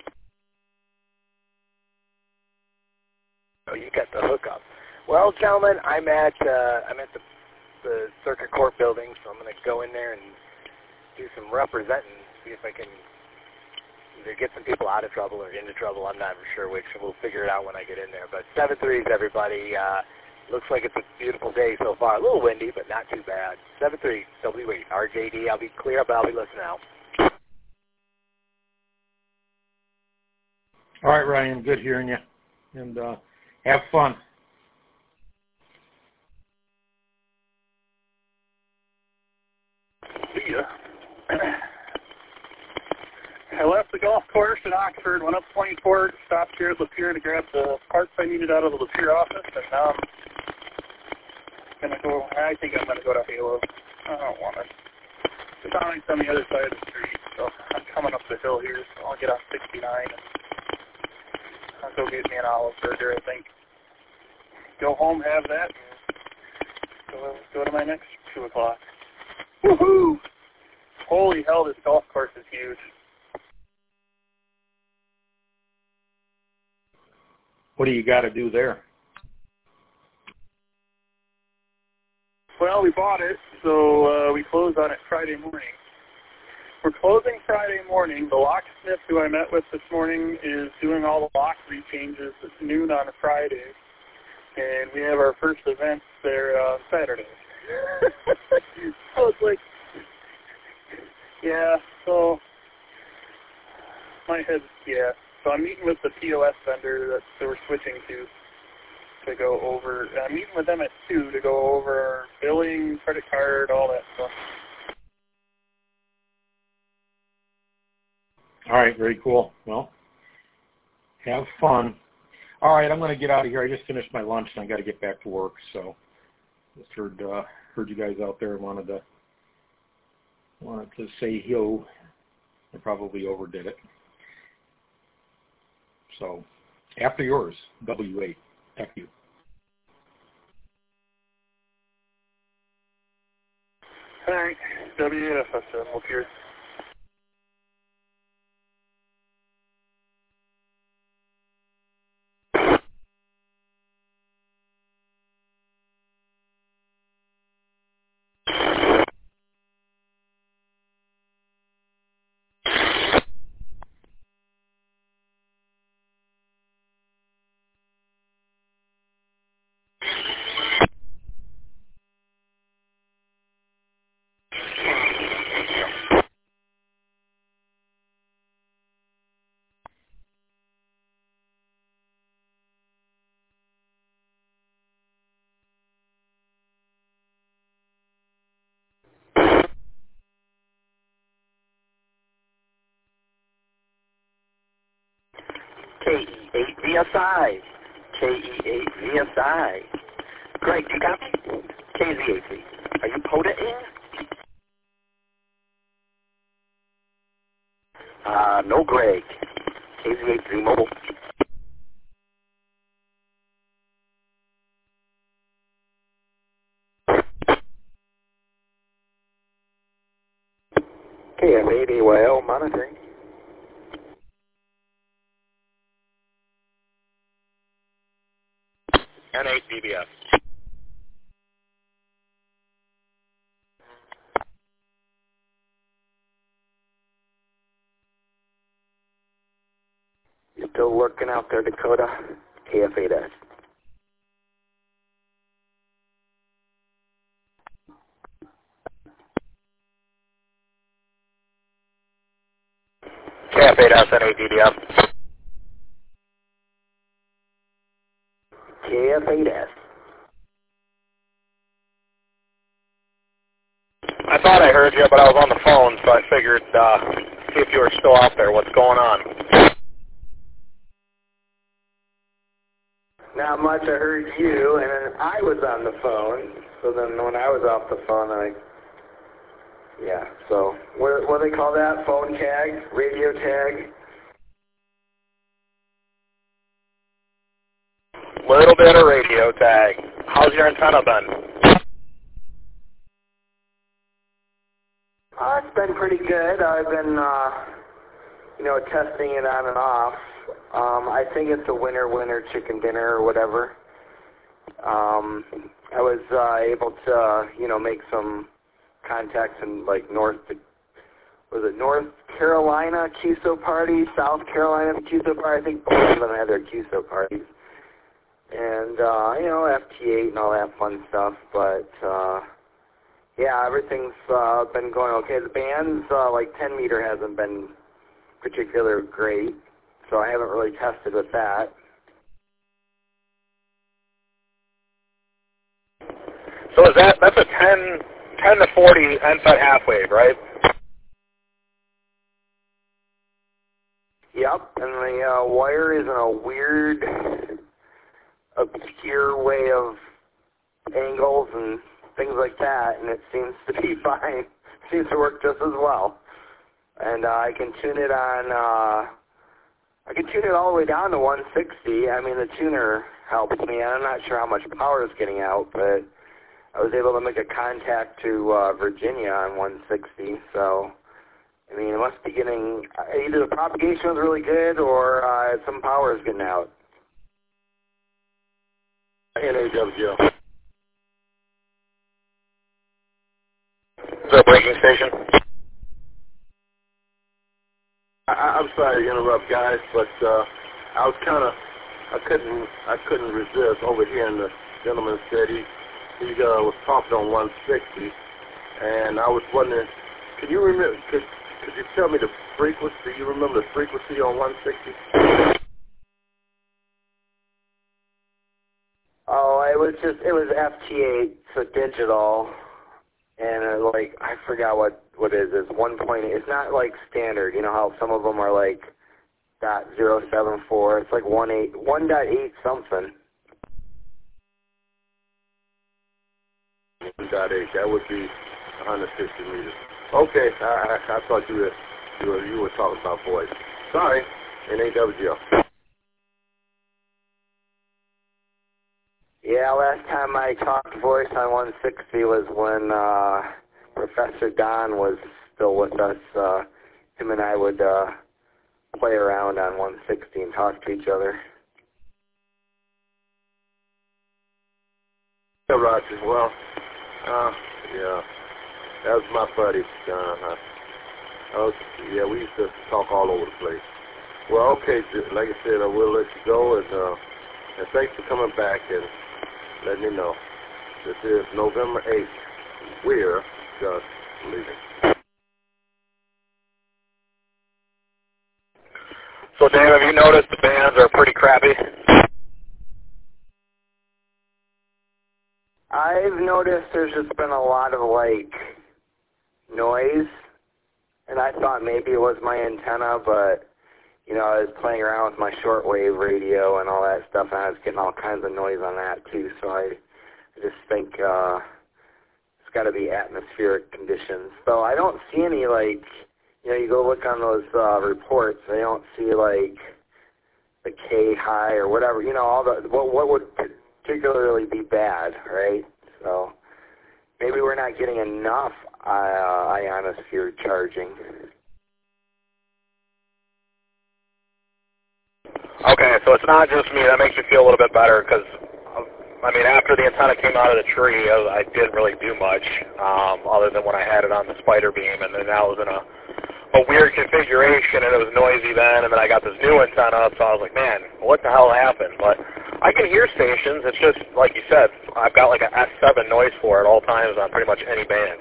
Oh, you got the hookup. Well, gentlemen, I'm at uh, I'm at the the circuit court building, so I'm going to go in there and do some representing, see if I can either get some people out of trouble or into trouble. I'm not sure which. We'll figure it out when I get in there. But seven threes, everybody. Uh, looks like it's a beautiful day so far. A little windy, but not too bad. seven three, W eight, R J D. I'll be clear, but I'll be listening out. All right, Ryan. Good hearing you. And uh, have fun. See ya. I left the golf course in Oxford, went up twenty-four, stopped here at Lapeer to grab the parts I needed out of the Lapeer office, and now I'm going to go, I think I'm going to go to Halo. I don't want to. The town's on the other side of the street, so I'm coming up the hill here, so I'll get on sixty-nine, and I'll go get me an olive burger, I think. Go home, have that, and go, go to my next two o'clock. Woohoo! Holy hell, this golf course is huge. What do you got to do there? Well, we bought it, so uh, we close on it Friday morning. We're closing Friday morning. The locksmith who I met with this morning is doing all the lock rechanges at noon on a Friday, and we have our first event there on Saturday. So it's like, yeah, so my head, yeah. So I'm meeting with the P O S vendor that so we're switching to to go over. I'm meeting with them at two to go over billing, credit card, all that stuff. All right, very cool. Well, have fun. All right, I'm going to get out of here. I just finished my lunch and I got to get back to work. So just heard uh, heard you guys out there and wanted to wanted to say yo. I probably overdid it. So after yours, W eight. F you. All right, W eight F S M, we'll hear. K E eight V S I. K E eight V S I. Greg, you got me? K Z eight V. Are you POTA in? Uh, no Greg. K Z eight V mobile. K F eight A Y L monitoring. N eight D B S. You still working out there, Dakota? K F eight S. K F eight S, N eight D B S. K F eight S. I thought I heard you, but I was on the phone, so I figured uh, see if you were still out there. What's going on? Not much. I heard you, and then I was on the phone. So then when I was off the phone, I, yeah. So what, what do they call that? Phone tag? Radio tag? little bit of radio tag. How's your antenna been? Uh, it's been pretty good. I've been, uh, you know, testing it on and off. Um, I think it's a winner, winner, chicken dinner or whatever. Um, I was uh, able to, uh, you know, make some contacts in, like, North, was it North Carolina Q S O party, South Carolina Q S O party? I think both of them had their Q S O parties. And, uh, you know, F T eight and all that fun stuff. But, uh, yeah, everything's uh, been going okay. The band's, uh, like, ten meter hasn't been particularly great, so I haven't really tested with that. So is that, that's a ten, ten to forty N FET half wave, right? Yep, and the uh, wire is in a weird, obscure way of angles and things like that, and it seems to be fine. Seems to work just as well. And uh, I can tune it on, uh, I can tune it all the way down to one sixty. I mean, the tuner helps me. I'm not sure how much power is getting out, but I was able to make a contact to uh, Virginia on one sixty, so, I mean, it must be getting, either the propagation was really good or uh, some power is getting out. N A W. Is there a breaking station? I, I'm sorry to interrupt, guys, but uh, I was kind of, I couldn't, I couldn't resist overhearing the gentleman said he, he uh, was talking on one sixty, and I was wondering, can you remember, could, could you tell me the frequency? Do you remember the frequency on one sixty? Oh, it was just, it was F T eight, so digital, and uh, like, I forgot what, what it is, it's one point eight, it's not like standard, you know how some of them are like dot zero seven four, it's like one eight, one dot eight something. one dot eight, that would be one hundred fifty meters. Okay, I, I, I thought you were, you were, you were talking about voice. Sorry, N A W. Yeah, last time I talked voice on one sixty was when uh, Professor Don was still with us. Uh, him and I would uh, play around on one sixty and talk to each other. Yeah, Roger. Well, uh, yeah, that was my buddy. Uh-huh. Was, yeah, we used to talk all over the place. Well, okay, like I said, I will let you go, and, uh, and thanks for coming back and letting me know. This is November eighth. We're just leaving. So, Dave, have you noticed the bands are pretty crappy? I've noticed there's just been a lot of, like, noise, and I thought maybe it was my antenna, but, you know, I was playing around with my shortwave radio and all that stuff, and I was getting all kinds of noise on that, too, so I, I just think uh, it's got to be atmospheric conditions. So I don't see any, like, you know, you go look on those uh, reports, I don't see, like, the K high or whatever, you know, all the, what, what would particularly be bad, right? So maybe we're not getting enough uh, ionosphere charging. Okay, so it's not just me. That makes me feel a little bit better because, I mean, after the antenna came out of the tree, I, I didn't really do much um, other than when I had it on the spider beam, and then that was in a, a weird configuration, and it was noisy then, and then I got this new antenna, so I was like, man, what the hell happened? But I can hear stations. It's just, like you said, I've got like a S seven noise floor at all times on pretty much any band.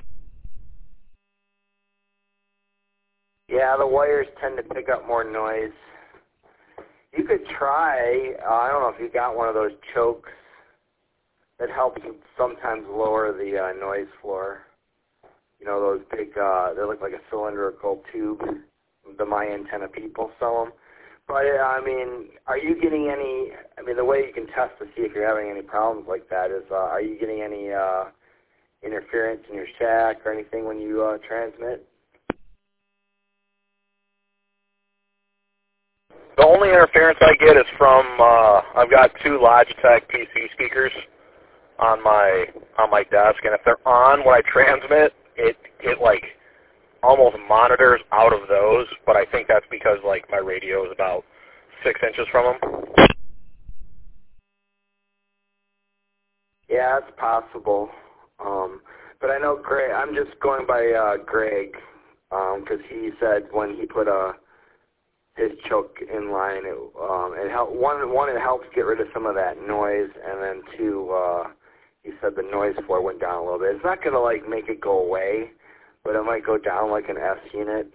Yeah, the wires tend to pick up more noise. You could try, uh, I don't know if you got one of those chokes that helps sometimes lower the uh, noise floor. You know, those big, uh, they look like a cylindrical tube. The My Antenna people sell them. But, uh, I mean, are you getting any, I mean, the way you can test to see if you're having any problems like that is, uh, are you getting any uh, interference in your shack or anything when you uh, transmit? The only interference I get is from, uh, I've got two Logitech P C speakers on my on my desk, and if they're on when I transmit, it, it like, almost monitors out of those, but I think that's because, like, my radio is about six inches from them. Yeah, it's possible. Um, but I know Greg, I'm just going by uh, Greg, because um, he said when he put a his choke in line, it, um, it help, one, one, it helps get rid of some of that noise, and then two, uh, he said the noise floor went down a little bit. It's not going to, like, make it go away, but it might go down like an S unit.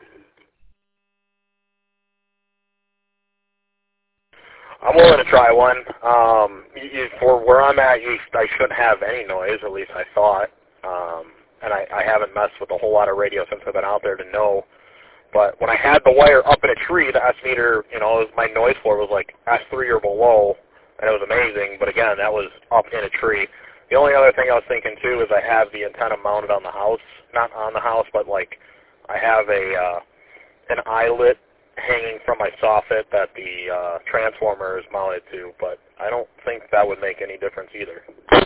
I'm willing to try one. Um, you, for where I'm at, you, I shouldn't have any noise, at least I thought. Um, and I, I haven't messed with a whole lot of radio since I've been out there to know. But when I had the wire up in a tree, the S meter, you know, my noise floor was like S three or below, and it was amazing. But again, that was up in a tree. The only other thing I was thinking, too, is I have the antenna mounted on the house. Not on the house, but, like, I have a uh, an eyelet hanging from my soffit that the uh, transformer is mounted to, but I don't think that would make any difference either.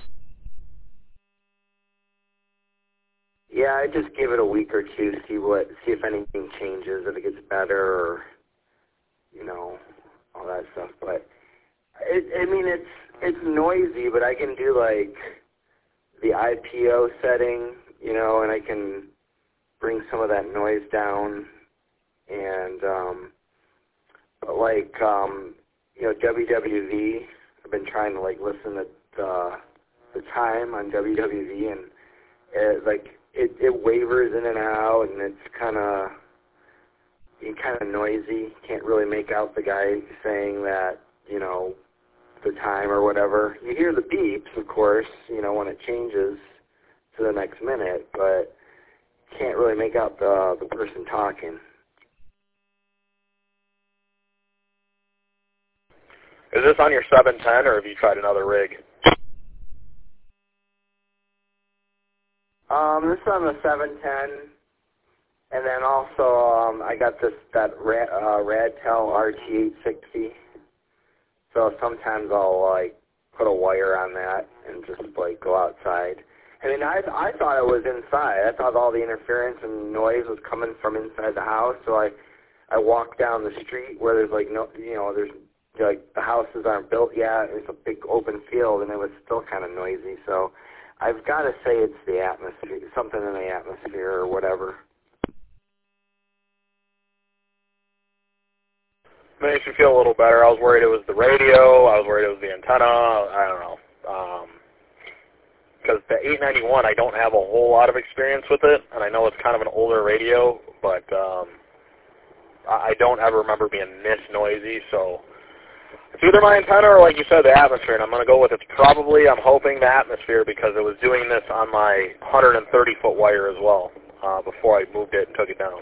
Yeah, I just give it a week or two, see what, see if anything changes, if it gets better, or, you know, all that stuff. But it, I mean, it's it's noisy, but I can do like the I P O setting, you know, and I can bring some of that noise down. And um, but like um, you know, W W V, I've been trying to like listen to uh, the time on W W V, and it, like it, it wavers in and out, and it's kind of kind of noisy. Can't really make out the guy saying that, you know, the time or whatever. You hear the beeps, of course, you know, when it changes to the next minute, but can't really make out the the person talking. Is this on your seven ten, or have you tried another rig? Um, this is on the seven ten, and then also um, I got this that Rad, uh, Radtel R T eight sixty. So sometimes I'll like put a wire on that and just like go outside. I mean, I I thought it was inside. I thought all the interference and noise was coming from inside the house. So I I walked down the street where there's like no, you know, there's like the houses aren't built yet. It's a big open field, and it was still kind of noisy. So I've got to say it's the atmosphere, something in the atmosphere or whatever. Makes me feel a little better. I was worried it was the radio. I was worried it was the antenna. I don't know. Because um, the eight ninety-one, I don't have a whole lot of experience with it, and I know it's kind of an older radio, but um, I don't ever remember being this noisy. So it's either my antenna or, like you said, the atmosphere, and I'm going to go with it's probably, I'm hoping, the atmosphere, because it was doing this on my one hundred thirty foot wire as well uh, before I moved it and took it down.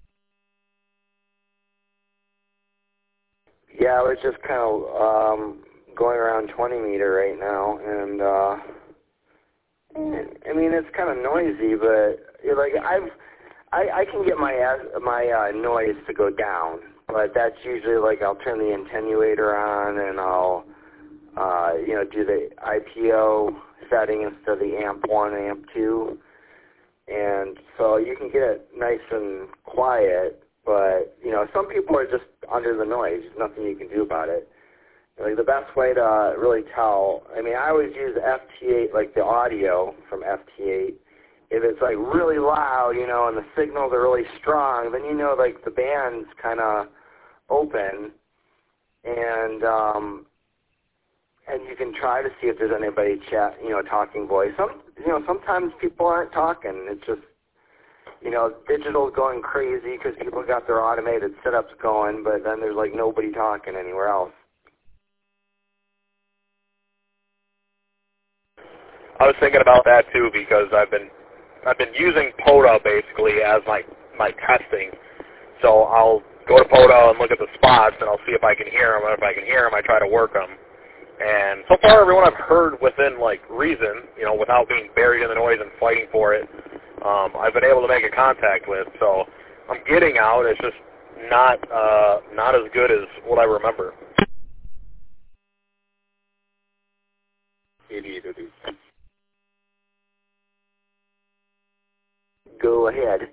Yeah, I was just kind of um, going around twenty meter right now, and uh, I mean it's kind of noisy, but you're like I've I, I can get my my uh, noise to go down, but that's usually like I'll turn the attenuator on and I'll uh, you know do the I P O setting instead of the amp one, amp two, and so you can get it nice and quiet. But, you know, some people are just under the noise. There's nothing you can do about it. Like, the best way to really tell, I mean, I always use F T eight, like the audio from F T eight. If it's, like, really loud, you know, and the signals are really strong, then you know, like, the band's kind of open. And, um, and you can try to see if there's anybody chat, you know, talking voice. Some, you know, sometimes people aren't talking. It's just, you know, digital's going crazy because people got their automated setups going, but then there's like nobody talking anywhere else. I was thinking about that too because I've been I've been using POTA basically as my my testing. So I'll go to POTA and look at the spots and I'll see if I can hear them. And if I can hear them, I try to work them. And so far, everyone I've heard within like reason, you know, without being buried in the noise and fighting for it, Um, I've been able to make a contact with, so I'm getting out. It's just not uh, not as good as what I remember. Go ahead.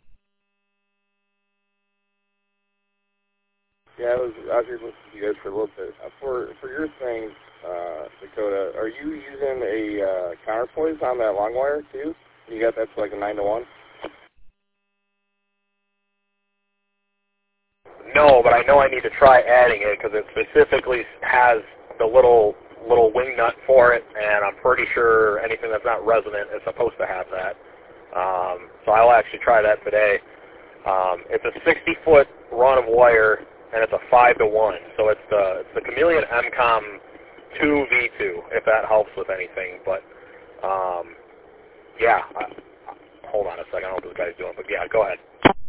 Yeah, I was out here listening to you guys for a little bit. Uh, for for your thing, uh, Dakota, are you using a uh, counterpoise on that long wire too? You got that to like a nine to one? No, but I know I need to try adding it because it specifically has the little little wing nut for it, and I'm pretty sure anything that's not resonant is supposed to have that. Um, so I'll actually try that today. Um, it's a sixty foot run of wire, and it's a five to one. So it's the it's the Chameleon M COM two V two, if that helps with anything. But um, yeah, I, hold on a second. I don't know what this guy's doing, but yeah, go ahead.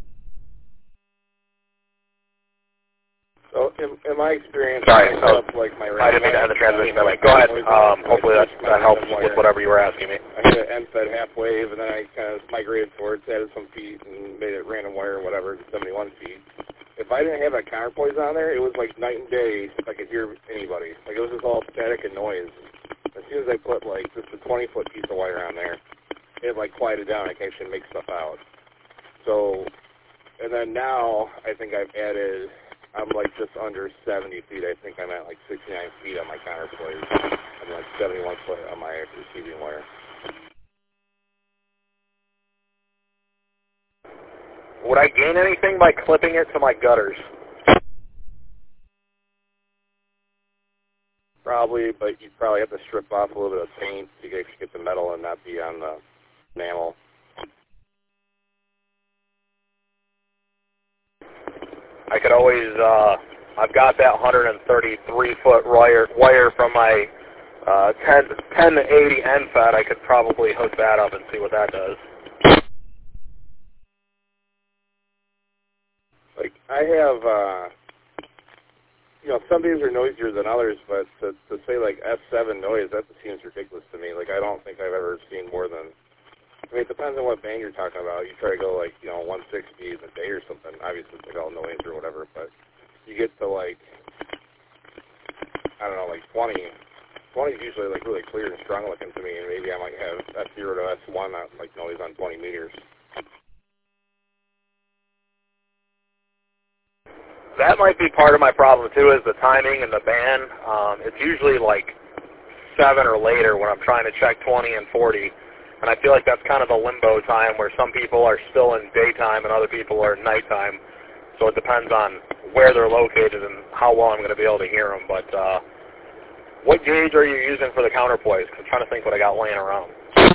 So in, in my experience, Sorry, I so up, like my I didn't mean to end the transmission that way. Go ahead. Um, hopefully that, that helps with whatever you were asking me. I hit an end fed half wave, and then I kind of migrated towards, added some feet, and made it random wire or whatever, seventy-one feet. If I didn't have that counterpoise on there, it was like night and day. I could hear anybody. Like it was just all static and noise. As soon as I put like just a twenty foot piece of wire on there, it like quieted down. I can actually make stuff out. So, and then now I think I've added. I'm like just under seventy feet. I think I'm at like sixty-nine feet on my counterpoise. I'm like seventy-one foot on my receiving wire. Would I gain anything by clipping it to my gutters? Probably, but you'd probably have to strip off a little bit of paint to get, get the metal and not be on the enamel. I could always, uh, I've got that one hundred thirty-three foot wire, wire from my uh, ten to eighty end fed. I could probably hook that up and see what that does. Like, I have, uh, you know, some days are noisier than others, but to, to say, like, F seven noise, that seems ridiculous to me. Like, I don't think I've ever seen more than, I mean, it depends on what band you're talking about. You try to go, like, you know, one sixty in a day or something. Obviously, it's like all noise or whatever, but you get to, like, I don't know, like twenty. twenty is usually, like, really clear and strong looking to me, and maybe I might have F zero to S one, like, noise on twenty meters. That might be part of my problem, too, is the timing and the band. Um, it's usually, like, seven or later when I'm trying to check twenty and forty. And I feel like that's kind of the limbo time where some people are still in daytime and other people are in nighttime. So it depends on where they're located and how well I'm going to be able to hear them. But uh, what gauge are you using for the counterpoise? I'm trying to think what I got laying around. I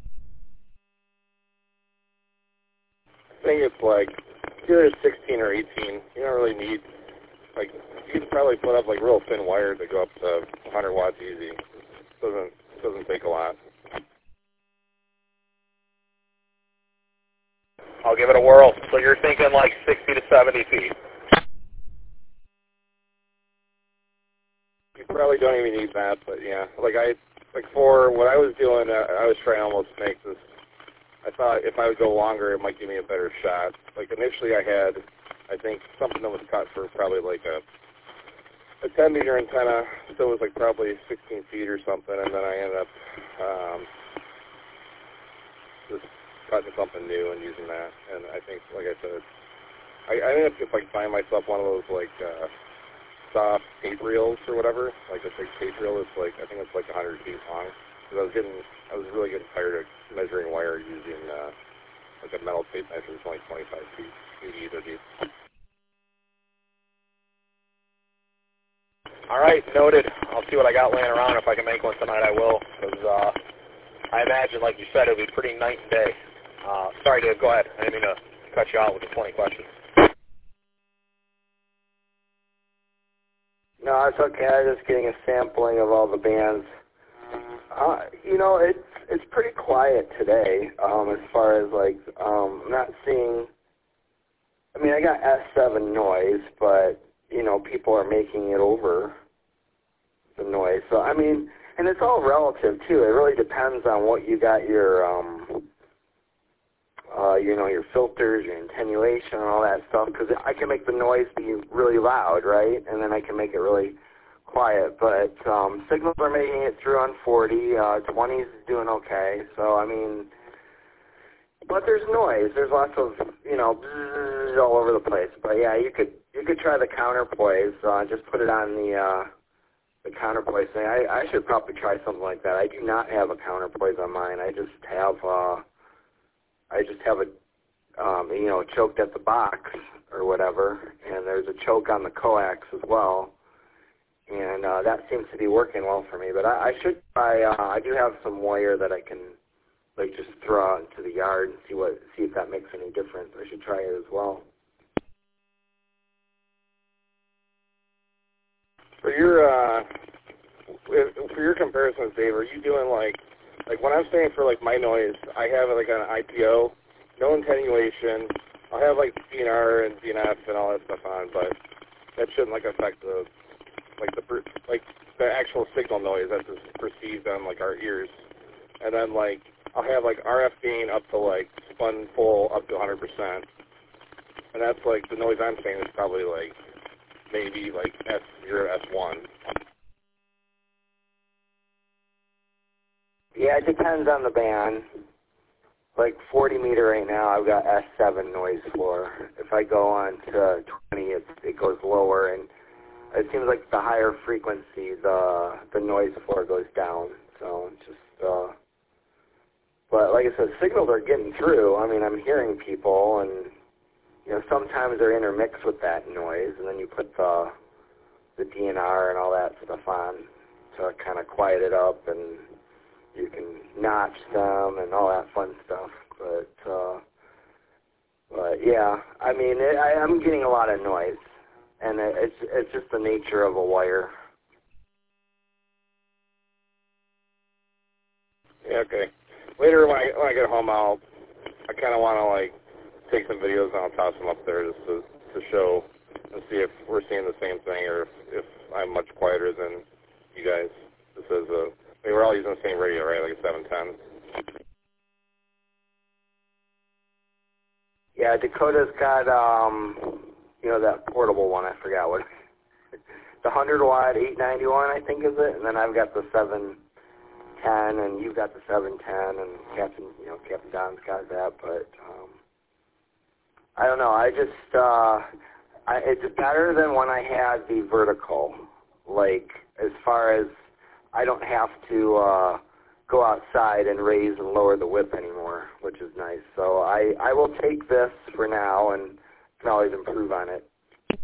think it's like either sixteen or eighteen. You don't really need, like, you can probably put up like real thin wire to go up to one hundred watts easy. It doesn't doesn't take a lot. I'll give it a whirl. So you're thinking like sixty to seventy feet. You probably don't even need that, but yeah. Like I, like for what I was doing, uh, I was trying to almost make this. I thought if I would go longer, it might give me a better shot. Like initially, I had, I think something that was cut for probably like a a ten meter antenna. So it was like probably sixteen feet or something, and then I ended up um, just cutting something new and using that. And I think, like I said, I, I ended up just like buying myself one of those like uh, soft tape reels or whatever. Like a big tape reel is like, I think it's like one hundred feet long. Because I was getting, I was really getting tired of measuring wire using uh, like a metal tape measure. It's only twenty-five feet either deep. All right, noted. I'll see what I got laying around. If I can make one tonight, I will. Because uh, I imagine, like you said, it'll be pretty night and day. Uh, sorry, Dave. Go ahead. I didn't mean to cut you out with the twenty questions. No, it's okay. I was just getting a sampling of all the bands. Uh, you know, it's it's pretty quiet today. Um, as far as like, um, I'm not seeing. I mean, I got S seven noise, but you know, people are making it over the noise. So I mean, and it's all relative too. It really depends on what you got your um, uh, you know, your filters, your attenuation, and all that stuff, because I can make the noise be really loud, right? And then I can make it really quiet. But um, signals are making it through on forty. Uh, twenties is doing okay. So, I mean, but there's noise. There's lots of, you know, bzzz all over the place. But, yeah, you could you could try the counterpoise. Uh, just put it on the... Uh, The counterpoise thing, I, I should probably try something like that. I do not have a counterpoise on mine. I just have, uh, I just have a, um, you know, choked at the box or whatever, and there's a choke on the coax as well, and uh, that seems to be working well for me. But I, I should try. Uh, I do have some wire that I can, like, just throw out into the yard and see what, see if that makes any difference. I should try it as well. For your uh, for your comparisons, Dave, are you doing like like when I'm saying for like my noise, I have like an I P O, no attenuation. I'll have like D N R and D N F and all that stuff on, but that shouldn't like affect the like the like the actual signal noise that's just perceived on like our ears. And then like I'll have like R F gain up to like spun full up to one hundred percent, and that's like the noise I'm saying is probably like maybe like S zero, S one. Yeah, it depends on the band. Like forty meter right now, I've got S seven noise floor. If I go on to twenty, it, it goes lower, and it seems like the higher frequency, the the noise floor goes down. So it's just, uh, but like I said, signals are getting through. I mean, I'm hearing people, and you know, sometimes they're intermixed with that noise, and then you put the the D N R and all that stuff on to kind of quiet it up, and you can notch them and all that fun stuff. But uh, but yeah, I mean, it, I, I'm getting a lot of noise, and it, it's it's just the nature of a wire. Yeah, okay. Later when I when I get home, I'll I kind of want to like take some videos and I'll toss them up there just to, to show and see if we're seeing the same thing or if, if I'm much quieter than you guys. This is a, I mean, we're all using the same radio, right? Like a seven ten. Yeah, Dakota's got, um, you know, that portable one. I forgot what. The one hundred watt eight ninety-one, I think, is it? And then I've got the seven ten, and you've got the seven ten, and Captain, you know, Captain Don's got that, but. Um, I don't know. I just, uh, I, it's better than when I had the vertical. Like, as far as I don't have to uh, go outside and raise and lower the whip anymore, which is nice. So I, I will take this for now and can always improve on it.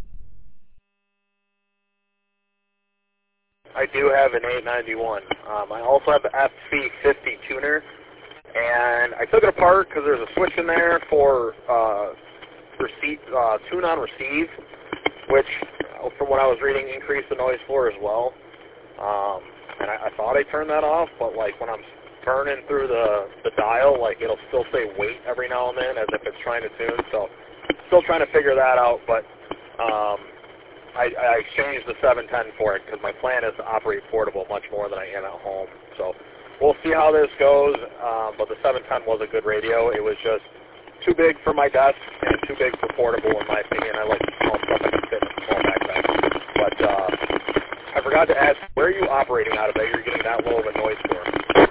I do have an eight ninety-one. Um, I also have the F C fifty tuner, and I took it apart because there's a switch in there for uh, receive, uh, tune on receive, which, from what I was reading, increased the noise floor as well. Um, and I, I thought I turned that off, but like when I'm turning through the the dial, like it'll still say wait every now and then as if it's trying to tune. So, still trying to figure that out. But um, I, I exchanged the seven ten for it because my plan is to operate portable much more than I am at home. So we'll see how this goes. Um, but the seven ten was a good radio. It was just too big for my desk and too big for portable, in my opinion. I like the small stuff I can fit in a small backpack. But uh, I forgot to ask, where are you operating out of that you're getting that low of a noise floor?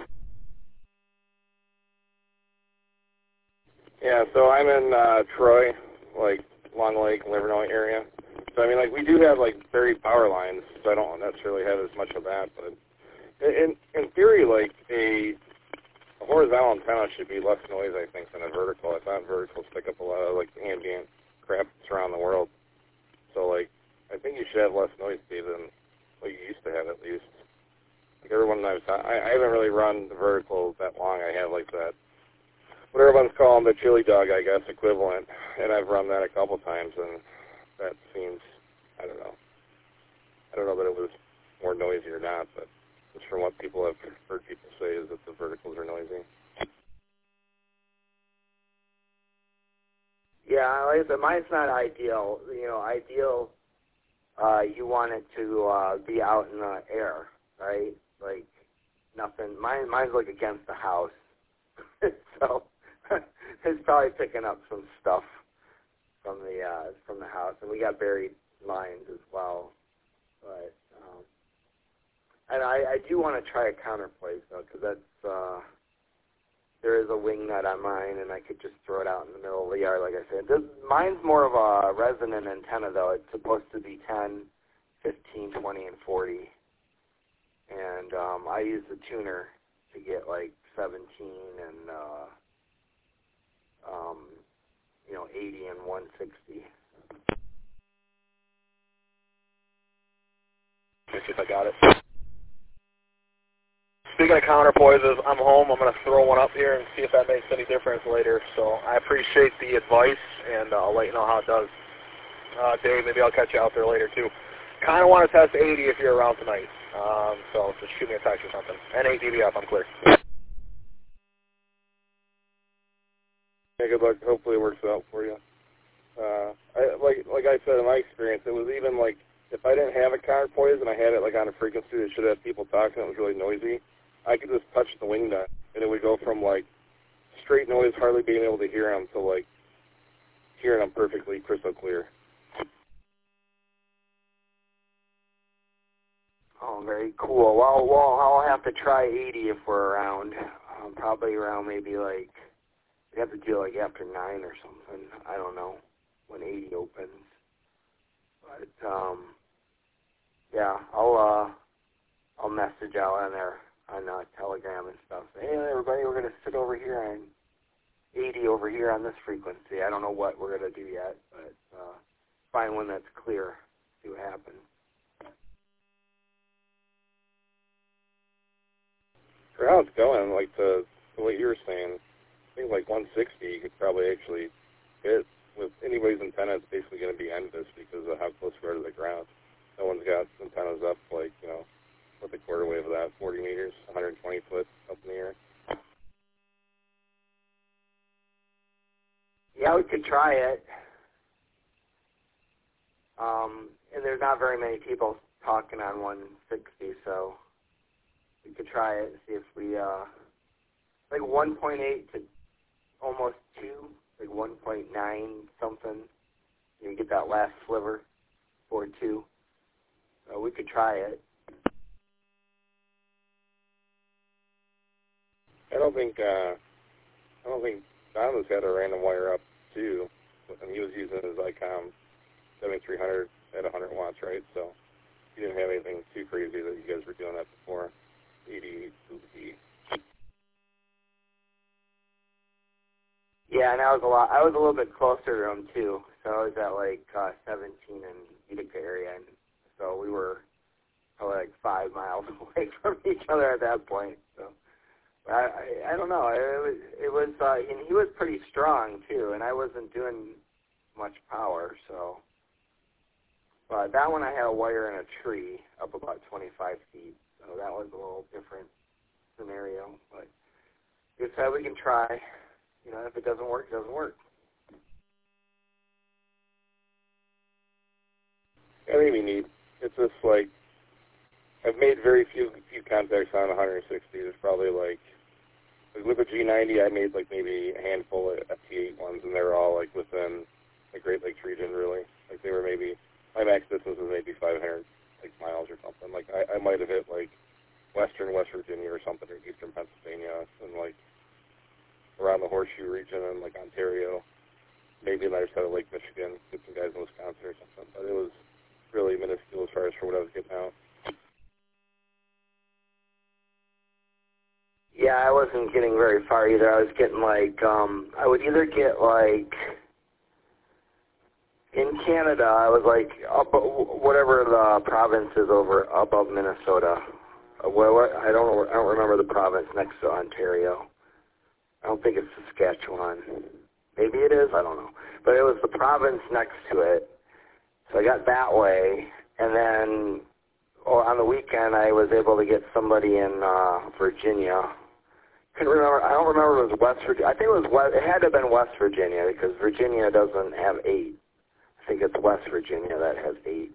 Yeah, so I'm in uh, Troy, like Long Lake, Livernois area. So I mean, like we do have like buried power lines, so I don't necessarily have as much of that. But in in theory, like a A horizontal antenna should be less noise, I think, than a vertical. I thought verticals pick up a lot of like ambient crap that's around the world. So like, I think you should have less noise speed than what you used to have at least. Like everyone I've I, I haven't really run the vertical that long. I have like that, what everyone's calling the chili dog, I guess, equivalent, and I've run that a couple times, and that seems, I don't know. I don't know that it was more noisy or not, but just from what people have heard people say is that the verticals are noisy. Yeah, like I said, mine's not ideal. You know, ideal, uh, you want it to uh, be out in the air, right? Like, nothing. Mine, mine's like against the house. So he's probably picking up some stuff from the uh, from the house, and we got buried lines as well. But um, and I, I do want to try a counterpoise though, because that's uh, there is a wing nut on mine, and I could just throw it out in the middle of the yard, like I said. This, mine's more of a resonant antenna though. It's supposed to be ten, fifteen, twenty, and forty, and um, I use the tuner to get like seventeen and uh, um, you know eighty and one sixty. Let me see if I got it. Speaking of counterpoises, I'm home. I'm going to throw one up here and see if that makes any difference later. So I appreciate the advice, and uh, I'll let you know how it does. Uh, Dave, maybe I'll catch you out there later, too. Kind of want to test eighty if you're around tonight. Um, so just shoot me a text or something. N eight D B F, I'm clear. Yeah, good luck. Hopefully it works out for you. Uh, I, like like I said, in my experience, it was even like, if I didn't have a counterpoise and I had it like on a frequency that should have people talking, it was really noisy, I could just touch the wing nut, and it would go from like straight noise, hardly being able to hear them, to like hearing them perfectly crystal clear. Oh, very cool. Well, well, I'll have to try eighty if we're around. Um, probably around maybe like, we'd have to do like after nine or something. I don't know when eighty opens. But um, yeah, I'll uh, I'll message out on there on uh, Telegram and stuff. Say, hey, everybody, we're gonna sit over here on eighty over here on this frequency. I don't know what we're gonna do yet, but uh, find one that's clear. See what happens. For how it's going, like the, the way you were saying, I think like one sixty you could probably actually hit. With anybody's antenna, it's basically going to be endless because of how close we are to the ground. No one's got antennas up like, you know, with the quarter wave of that, forty meters, one hundred twenty foot up in the air. Yeah, we could try it. Um, and there's not very many people talking on one sixty, so we could try it and see if we, uh, like one point eight to almost two, like one point nine something. You get that last sliver for two. So we could try it. I don't think, uh, I don't think Donna's got a random wire up too, and he was using his ICOM seventy-three hundred at one hundred watts, right? So he didn't have anything too crazy that you guys were doing that before. eighty, eighty. Yeah, and I was a lot. I was a little bit closer to him too. So I was at like uh, seventeen in Utica area, and so we were probably like five miles away from each other at that point. So I, I, I don't know. It was, it was, uh, and he was pretty strong too, and I wasn't doing much power. So, but that one I had a wire in a tree up about twenty-five feet. So that was a little different scenario. But we said we can try. You know, if it doesn't work, it doesn't work. I think we need. It's just like I've made very few few contacts on one sixty. There's probably like, like with the G ninety, I made like maybe a handful of F T eight ones, and they were all like within the Great Lakes region, really. Like they were maybe my max distance was maybe five hundred like miles or something. Like I, I might have hit like western West Virginia or something, or eastern Pennsylvania, and like around the Horseshoe region and like Ontario, maybe on the other side of Lake Michigan, get some guys in Wisconsin or something. But it was really minuscule as far as for what I was getting out. Yeah, I wasn't getting very far either. I was getting like, um, I would either get like, in Canada, I was like up, whatever the province is over above Minnesota. Uh, what, what, I don't know, I don't remember the province next to Ontario. I don't think it's Saskatchewan. Maybe it is, I don't know. But it was the province next to it. So I got that way, and then oh, on the weekend I was able to get somebody in uh, Virginia. Couldn't remember. I don't remember if it was West Virginia. I think it was West. It had to have been West Virginia because Virginia doesn't have eight. I think it's West Virginia that has eight.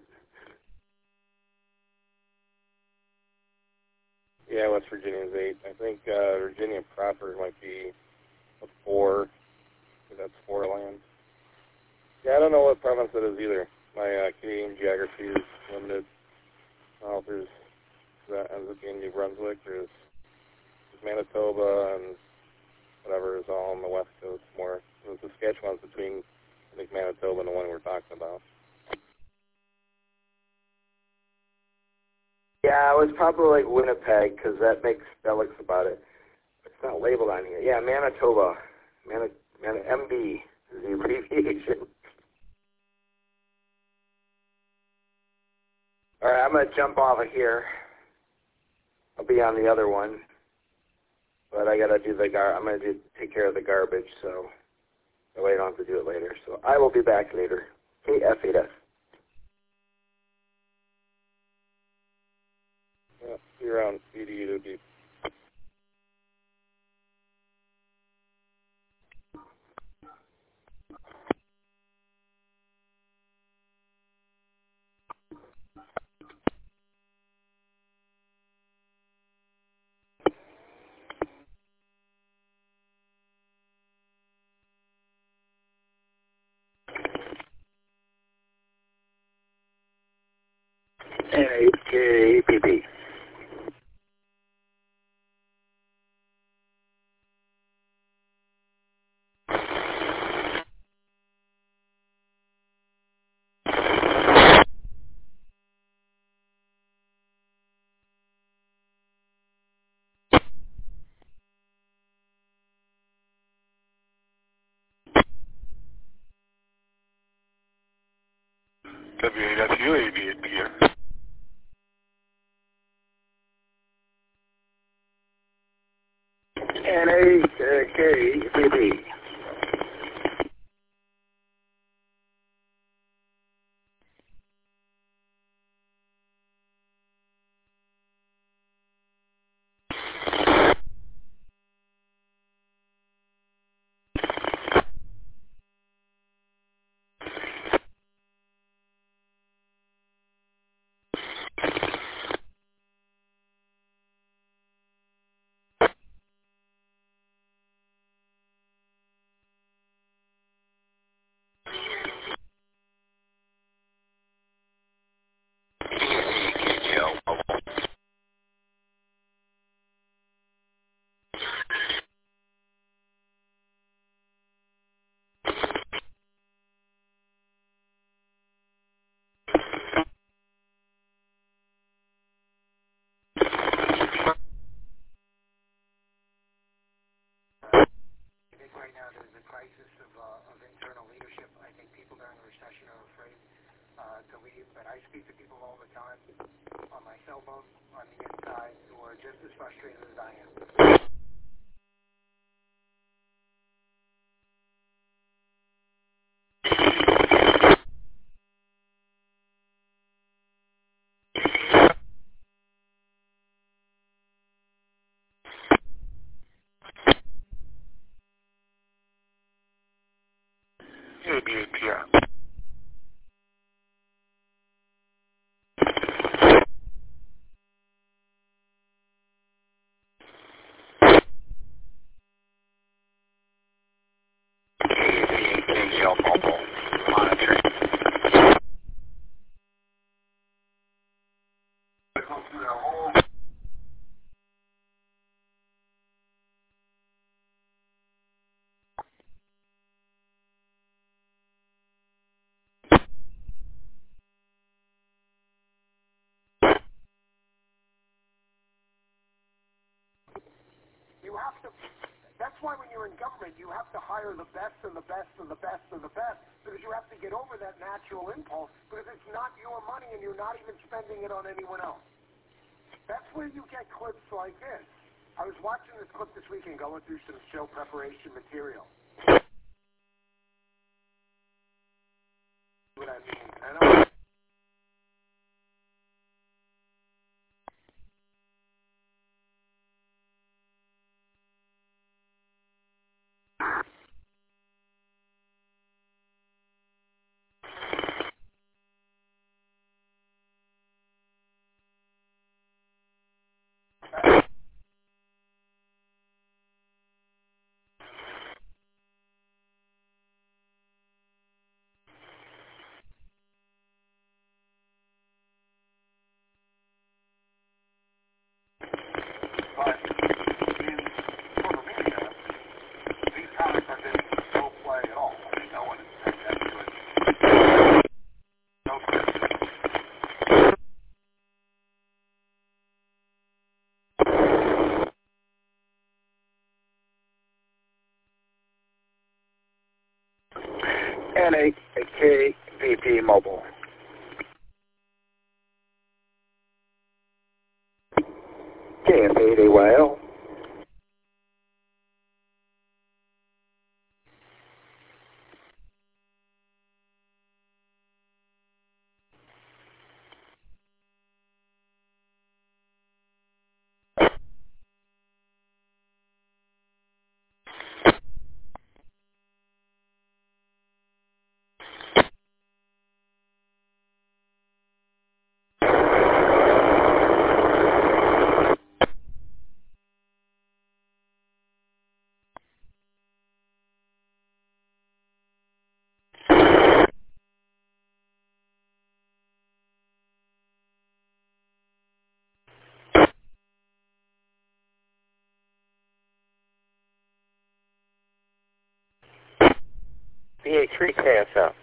Yeah, West Virginia's eight. I think uh, Virginia proper might be a four. that's four lands. Yeah, I don't know what province it is either. My uh, Canadian geography is limited. I don't know if there's, that ends up being New Brunswick. There's, there's Manitoba and whatever is all on the west coast more. The Saskatchewan's between, I think, Manitoba and the one we're talking about. Yeah, it was probably like Winnipeg, because that makes, that looks about it. It's not labeled on here. Yeah, Manitoba. Mani, Mani, M B is the abbreviation. All right, I'm going to jump off of here. I'll be on the other one. But I got to do the gar. I'm going to do, take care of the garbage, so that way I don't have to do it later. So I will be back later. K F eight S. Yeah, be around C D to be. N A K P P. W A W A B eight P here. N A K P P. A B eight P R. You have to, that's why when you're in government, you have to hire the best and the best and the best and the best, because you have to get over that natural impulse, because it's not your money and you're not even spending it on anyone else. That's where you get clips like this. I was watching this clip this weekend going through some show preparation material. What I mean, I know. N eight K V P Mobile. K F eight A Y L. V A three K S F.